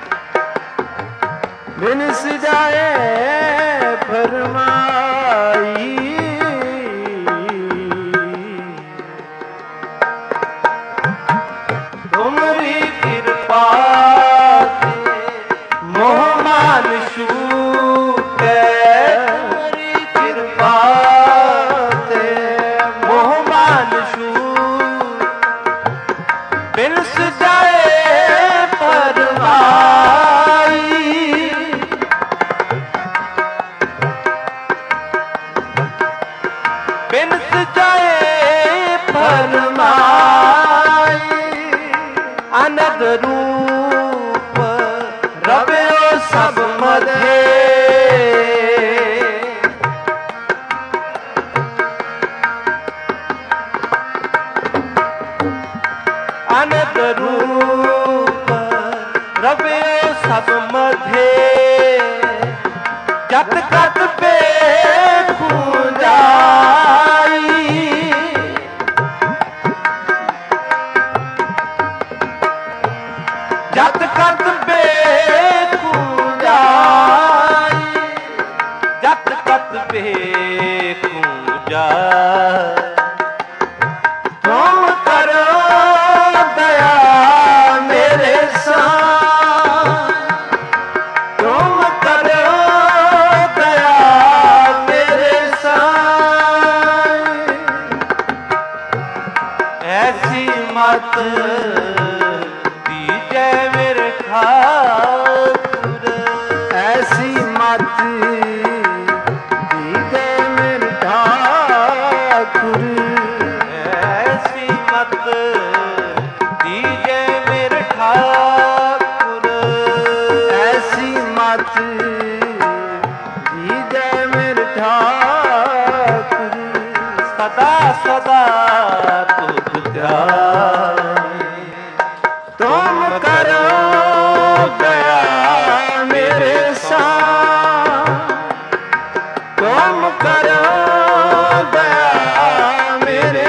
बिनस जाए फरमाई अनद रूप रव्यो सब मधे अनद रूप रव्यो सब मधे जत कत पे जाई जत कत पे जाई जत कत पे जाई तुम करो दया मेरे साथ तुम करो दया मेरे साथ ऐसी मत दीजे मेरे ठाकुर ऐसी मत दीजे मेरे ठाकुर ऐसी मत दीजे मेरे ठाकुर ऐसी मत दीजे मेरे ठाकुर सदा सदा तुझ ध्यान तुम करो दया मेरे साथ तुम करो दया मेरे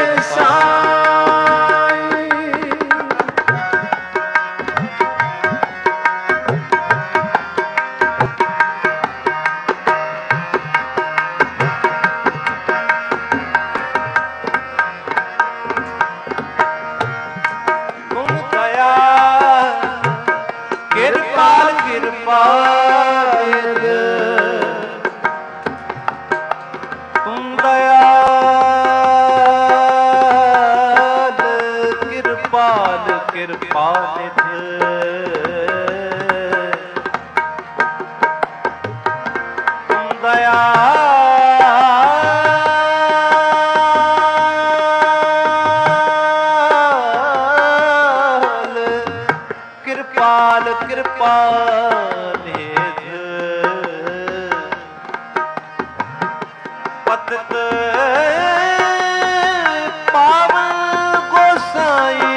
साथ तुम दया कृपाल कृपाल तुम दयाल कृपाल कृपाल तुम दयाल कृपाल कृपाल पतित पावन गोसाई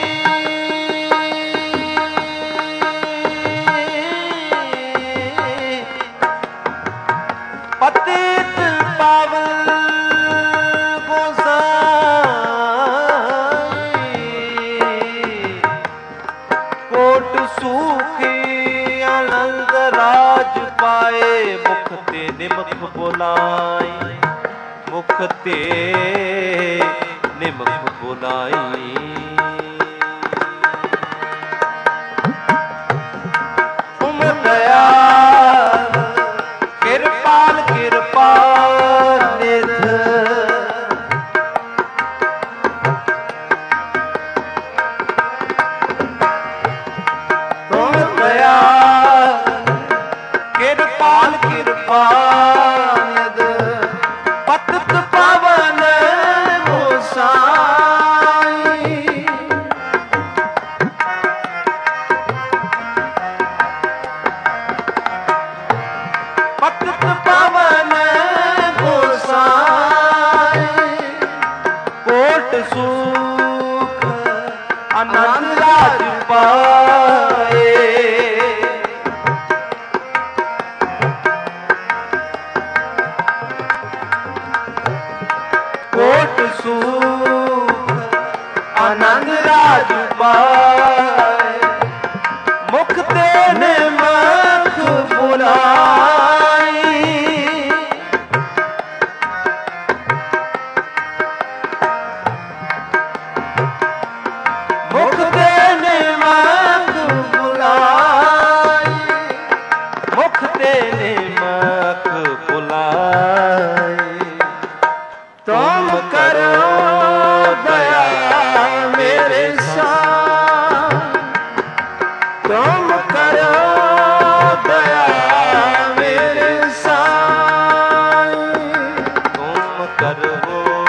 पतित पावन गोसाई कोट सूखी आनंद राज पाए मुख ते निमख बुलाई मुख ते निमख बुलाई तुम दया कृपाल कृपाल निध तुम दया कृपाल कृपाल पतित पावन गोसाई पतित पावन गोसाई कोट सुख आनंद राज पाए कोट सुख आनंद राज पाए मुख ते निमख बुलाई मुख ते निमख बुलाई मुख ते निमख बुलाई तुम करो दया मेरे साथ तुम करो दया मेरे साथ तुम करो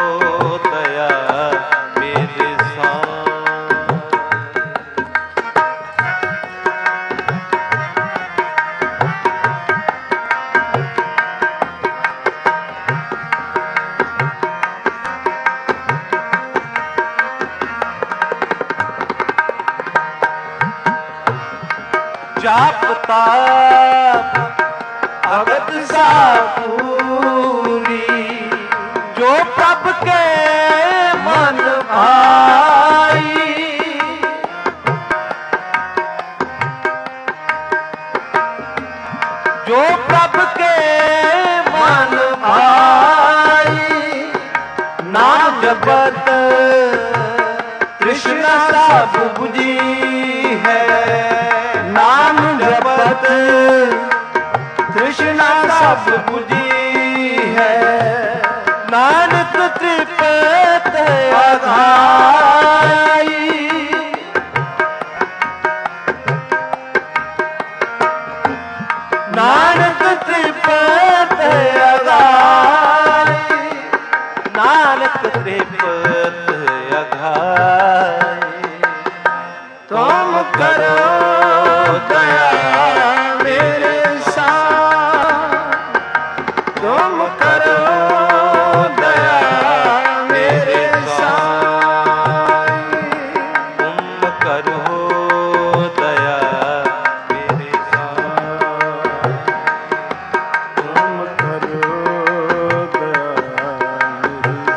जाप ताप भगत सापूरी, जो प्रभ के मन भाई, जो प्रभ के मन भाई, नाम जपत कृष्ण सब बुझी है, नाम जपत कृष्ण सब बुझी है, नानक तृप्त अघाई, नानक तृप्त अघाई, नानक तृप्त अघाई। तुम करो दया मेरे साथ, तुम करो दया मेरे साथ, तुम करो दया मेरे साथ, तुम करो दया मेरे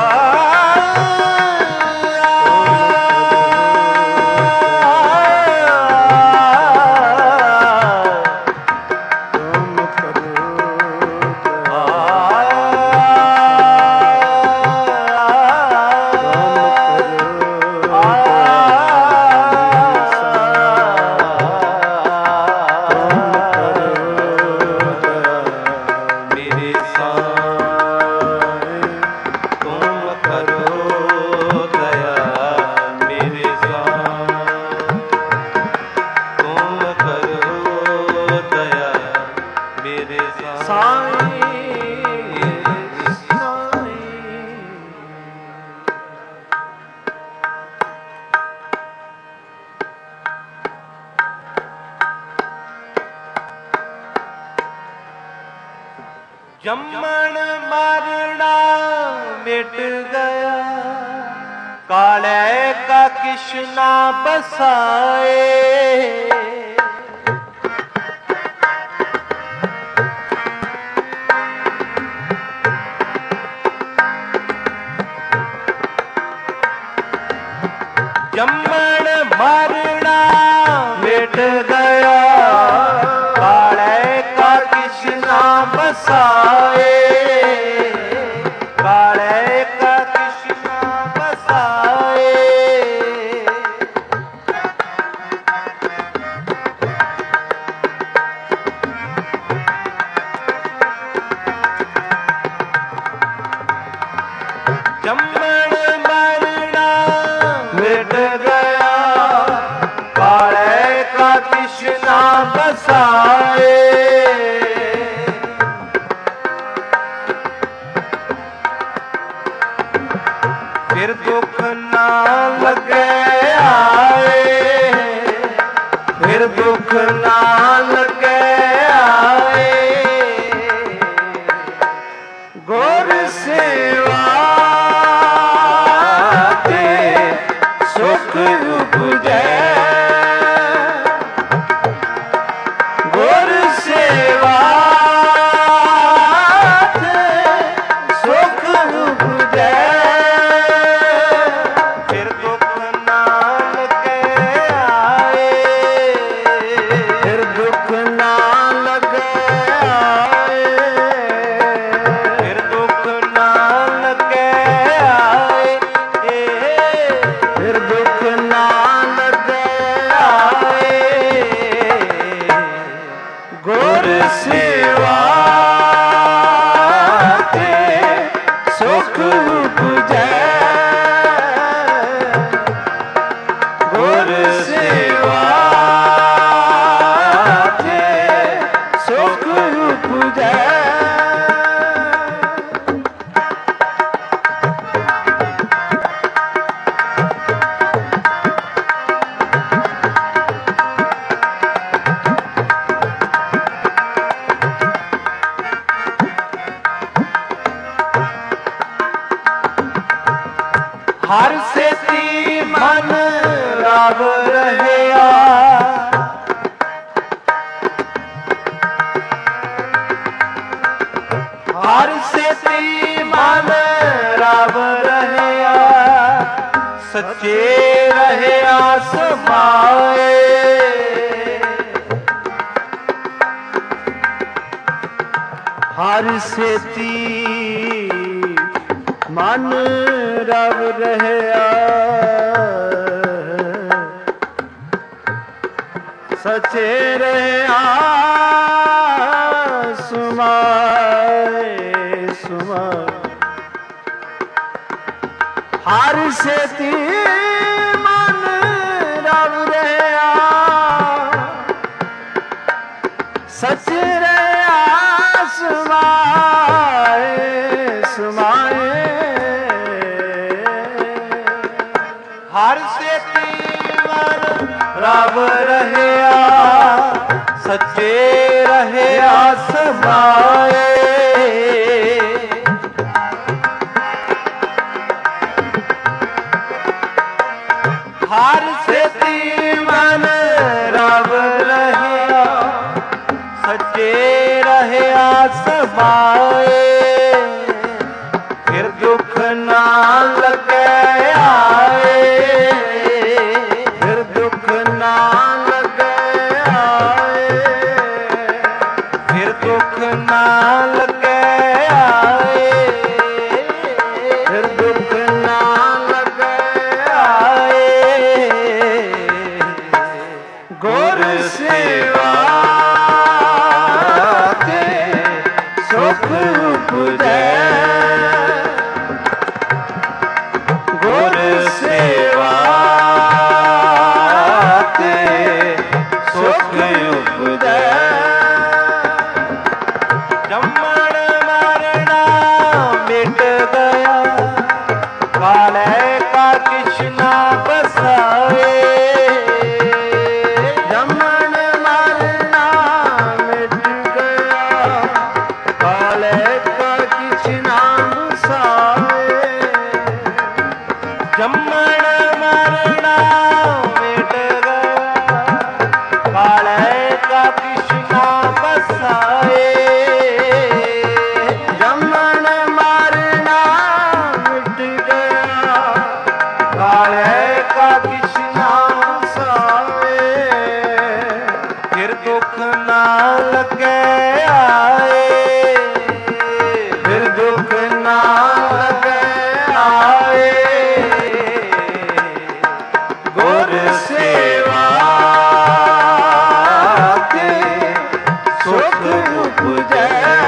जम्मन मरना मिट गया, काले का किशना बसाए, जम्मन मरना मिट गया, काले का किशना बसाए, काले का किशना बसाए, जम्मन मरना मिट गया, काले का किशना बसाए, फिर दुख ना लगे आए, फिर दुख ना लगे आए, गुर सेवा ते सुख उपजै, गुर सेवा ते सुख उपजै, फिर दुख ना लगे आए, फिर दुख ना लगे आए, फिर दुख ना लगे आए, फिर दुख ना लगे आए, गुर सेवा ते सुख उपजै, गुर सेवा ते सुख उपजै। हर सेती मन रव रहया, ਸੇਤੀ ਮਨ ਰਵ ਰਹਿਆ, ਸੱਚੇ ਰਹਿਆ ਸਮਾਏ। ਹਰ ਸੇਤੀ ਮਨ ਰਵ ਰਹਿਆ, ਸੱਚੇ ਰਹਿਆ ਸੁਮਾਏ ਸੁਮਾਏ। ਹਰ ਸੇਤੀ ਮਨ ਰਵ ਰਹਿਆ, ਸੱਚੇ ਰਹਿਆ ਸੁਮਾਏ ਸੁਮਾਏ। ਹਰ ਸੇਤੀ ਮਨ ਰਵ ਰਹਿਆ, ਸੱਚੇ ਰਹਿਆ ਸਮਾਏ। ਹਰ ਸੇਤੀ ਮਨ ਰਵ ਰਹਿਆ, ਸੱਚੇ ਰਹਿਆ ਸਮਾਏ। ਫਿਰ ਦੁੱਖ ਨਾ ਲੱਗੇ ਆਏ, ਫਿਰ ਦੁੱਖ ਨਾ ਲੱਗੇ ਆਏ, ਫਿਰ ਦੁੱਖ ਨਾ ਲੱਗੇ ਆਏ, ਫਿਰ ਦੁੱਖ ਨਾ ਲੱਗੇ ਆਏ। ਗੁਰ ਸੇਵਾ ਤੇ ਸੁਖ ਉਪਜੈ, ਗੁਰ ਸੇਵਾ ਤੇ ਸੁਖ ਉਪਜੈ। ਜੰਮਣ ਮਰਣਾ ਮਿਟ ਗਿਆ, ਕਾਲੇ ਕਾ ਕਿਛ ਨਾ ਬਸਾਏ। ਜੰਮਣ ਮਰਨਾ ਮਿਟ ਗਿਆ, ਕਾਲੇ ਕਾ ਕਿਛ ਨਾ ਬਸਾਏ। ਜੰਮਣ ਮਰਣਾ ਮਿਟ ਗਿਆ, ਕਾਲੇ ਕਾ ਕਿਛ ਨਾ ਬਸਾਏ। ਜੰਮਣ ਮਰਨਾ ਮਿਟ ਗਿਆ, ਕਾਲੇ ਕਾ ਕਿਛ ਨਾ ਬਸਾਏ। ਫਿਰ ਦੁੱਖ ਨਾ ਲੱਗੇ ਆਏ, ਫਿਰ ਦੁੱਖ ਨਾ ਲੱਗੇ ਆਏ। ਗੁਰ ਸੇਵਾ ਤੇ ਸੁਖ ਉਪਜੈ,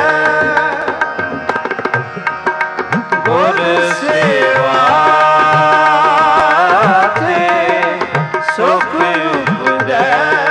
ਗੁਰ ਸੇਵਾ ਤੇ ਸੁਖ ਉਪਜੈ।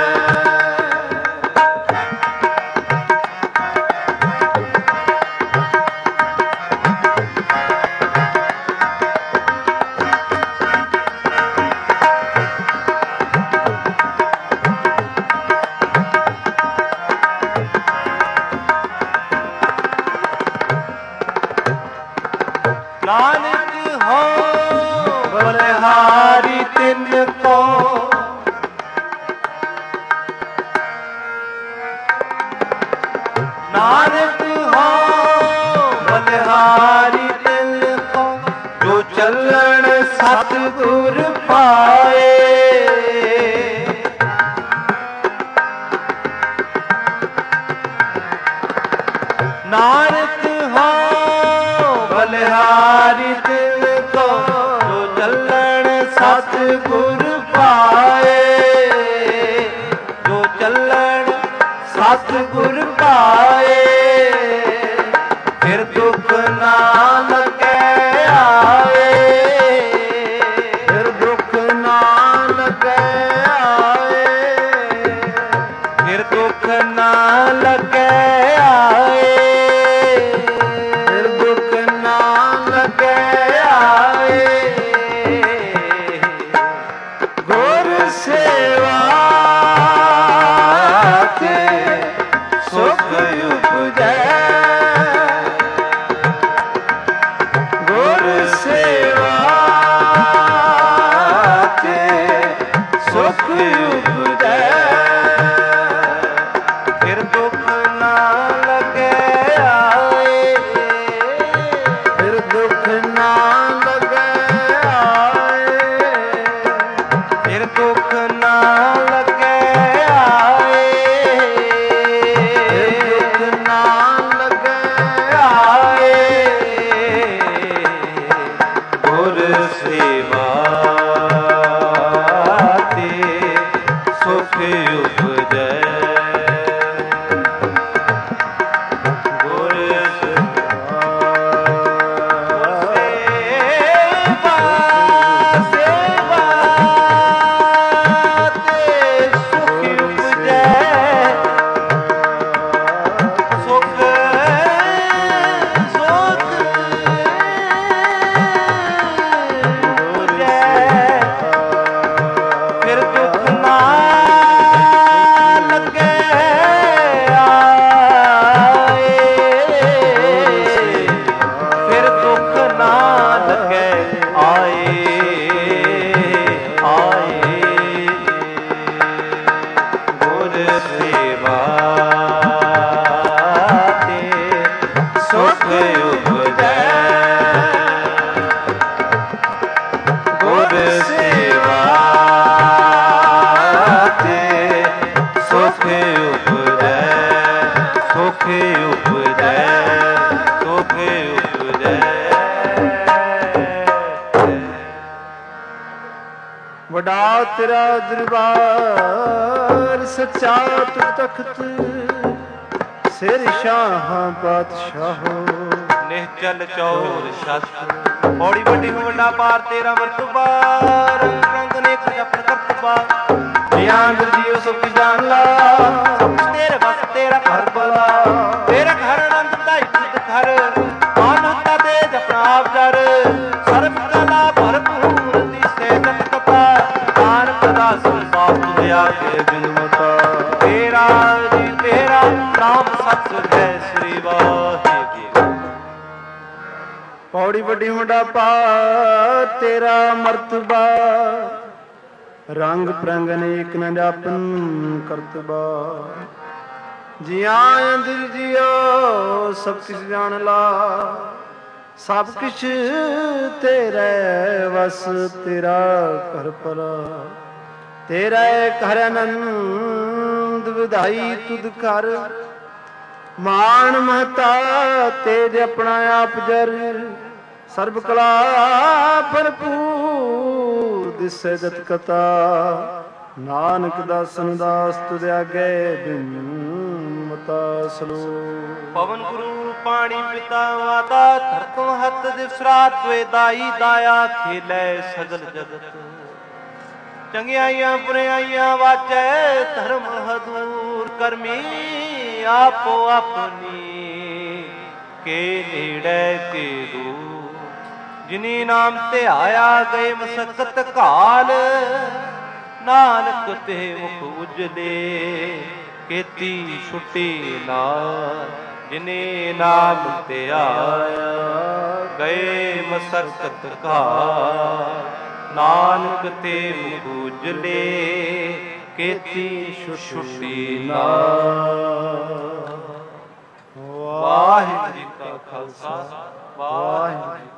ਨਾਨਕ ਹੋ ਬਲਿਹਾਰੀ ਤਿਨ ਕੋ, ਨਾਨਕ ਹੋ ਬਲਿਹਾਰੀ ਤਿਨ ਕੋ, ਜੋ ਚੱਲਣ ਸਤਿਗੁਰ ਪਾਏ। ਨਾਨਕ ਹੋ ਬਲਿਹਾਰੀ ਤਿਨ ਕੋ, ਜੋ ਚੱਲਣ ਸਤਿਗੁਰ ਪਾਏ। ਜੋ ਚੱਲਣ ਸਤਿਗੁਰ ਪਾਏ, ਫਿਰ ਦੁੱਖ ਨਾ ਲੱਗੇ ਆਏ, ਫਿਰ ਦੁੱਖ ਨਾ ਲੱਗੇ ਆਏ, ਫਿਰ ਦੁੱਖ ਨਾ ਲੱਗੇ ਆਏ, ਫਿਰ ਦੁੱਖ ਨਾ ਲੱਗੇ ਆਏ। ਗੁਰ ਸੇਵਾ ਤੇ ਸੁਖ ਉਪਜੈ, ਦੁੱਖ ਨਾ ਲਗੇ ਆਏ, ਫਿਰ ਦੁੱਖ ਨਾ ਲਗੇ ਆਏ, ਫਿਰ ਦੁੱਖ ਨਾ ਲਗੇ ਆਏ। ਗੁਰ ਸੇਵਾ ਤੇ ਸੁਖ ਉਪਜੈ, ਗੁਰ ਸੇਵਾ ਸੇਵਾ ਤੇ ਸੁਖ ਉਪਜੈ, ਸੁਖ ਸੁਖ ਉਪਜੈ। ਫਿਰ ਦੁੱਖ ਨਾ ਲਗੇ ਆਏ, ਫਿਰ ਦੁੱਖ ਨਾ ਲਗੇ ਆਏ, ਆਏ। ਗੁਰ ਸੇਵਾ ਤੇ ਸੁਖ ਉਪਜੈ, ਗੁਰ ਸੇਵਾ ਤੇ ਸੁਖ ਉਪਜੈ, ਸੁਖ ਉਪਜੈ, ਸੁਖ ਉਪਜੈ। ਵੱਡਾ ਤੇਰਾ ਦਰਬਾਰ ਸੱਚਾ ਤੁਧ ਤਖਤ, ਸਿਰ ਸ਼ਾਹਾਂ ਪਾਤਸ਼ਾਹੋ। ਨਿਹਚਲ ਚੌਰ ਛਤ, ਪੌੜੀ ਵੱਡੀ ਵੱਡਾ ਪਾਰ ਤੇਰਾ ਮਰਤਬਾ, ਰੰਗ ਰੰਗ ਨੇਕ ਜਪਨ ਕਰਤਬਾ। ਜਿਆਂ ਗੁਰਜੀਓ ਸੁਖ ਜਾਣ ਲਾ, ਸਭ ਕੁਛ ਤੇਰੇ ਬਸ ਤੇਰਾ ਘਰ ਬਲਾ, ਤੇਰਾ ਘਰ ਆਨੰਦ ਦਾ ਇੱਕ ਘਰ, ਆਨੰਦ ਦੇ ਜਪਨਾ ਆਪ ਜਰ। ਸਰਬ ਕਲਾ ਭਰਪੂਰ ਦਿਸੇ ਜਤ ਕਥਾ, ਨਾਨਕ ਦਾਸ ਸਾਥ ਹੋਇਆ ਕੇ ਬਿਨਮਤਾ। ਤੇਰਾ ਜੀ ਤੇਰਾ ਨਾਮ ਸਤਿ ਹੈ, ਸ੍ਰੀ ਵਾਹਿਗੁਰੂ। ਪੌੜੀ ਵੱਡੀ ਵੱਡਾ ਪਾਰ ਤੇਰਾ ਮਰਤਬਾ, ਰੰਗ ਪ੍ਰੰਗ ਅਨੇਕ ਨ ਜਾਪਨ ਕਰਤਬਾ। ਜਿਆਂ ਅੰਦਰ ਜਿਉ ਸਭ ਕਿਛ ਜਾਣ ਲਾ, ਸਭ ਕਿਛ ਤੇਰੇ ਵਸ ਤੇਰਾ ਘਰ ਭਲਾ। ਤੇਰੇ ਘਰ ਆਨੰਦ ਵਧਾਈ ਤੁਧ ਕਰ, ਮਾਨ ਮਹਤਾ ਤੇਜ ਆਪਣਾ ਆਪ ਜਰ। ਸਰਬ ਕਲਾ ਭਰਪੂਰ ਦਿਸੈ ਜਤ ਕਥਾ, ਨਾਨਕ ਦਾਸਨ ਦਾਸ ਤੁਧ ਆਗੇ ਬਿਨ ਮਤਾ ਸਲੋ। ਪਵਨ ਗੁਰੂ ਪਾਣੀ ਪਿਤਾ ਮਾਤਾ, ਧਰਤ ਮਹਤ ਦਿਵਸਰਾਤ ਵੇ ਦਾਈ ਦਾਇਆ, ਖੇਲੇ ਸਗਲ ਜਗਤ। ਚੰਗਿਆਈਆਂ ਬੁਰਾਈਆਂ ਵਾਚੈ, ਧਰਮ ਹਦੂਰ ਕਰਮੀ ਆਪੋ ਆਪਣੀ। ਕੇ ਨੇੜੇ ਕੇ ਦੂਰ, ਜਿਨੀ ਨਾਮ ਤੇ ਆਇਆ ਗਏ ਮਸਕਤ ਕਾਲ। ਨਾਨਕ ਤੇ ਮੁਖ ਉਜਲੇ, ਕੀਤੀ ਛੁੱਟੀ ਨਾਲ। ਜਿਨੇ ਨਾਮ ਤੇ ਆਇਆ ਗਏ ਮਸਕਤ ਕਾਲ। ਨਾਨਕ ਤੇ ਮੁਖ ਉਜਲੇ, ਕੀਤੀ ਛੁੱਟੀ ਨਾਲ। ਵਾਹਿਗੁਰੂ ਜੀ ਕਾ ਖਾਲਸਾ, ਵਾਹਿਗੁਰੂ।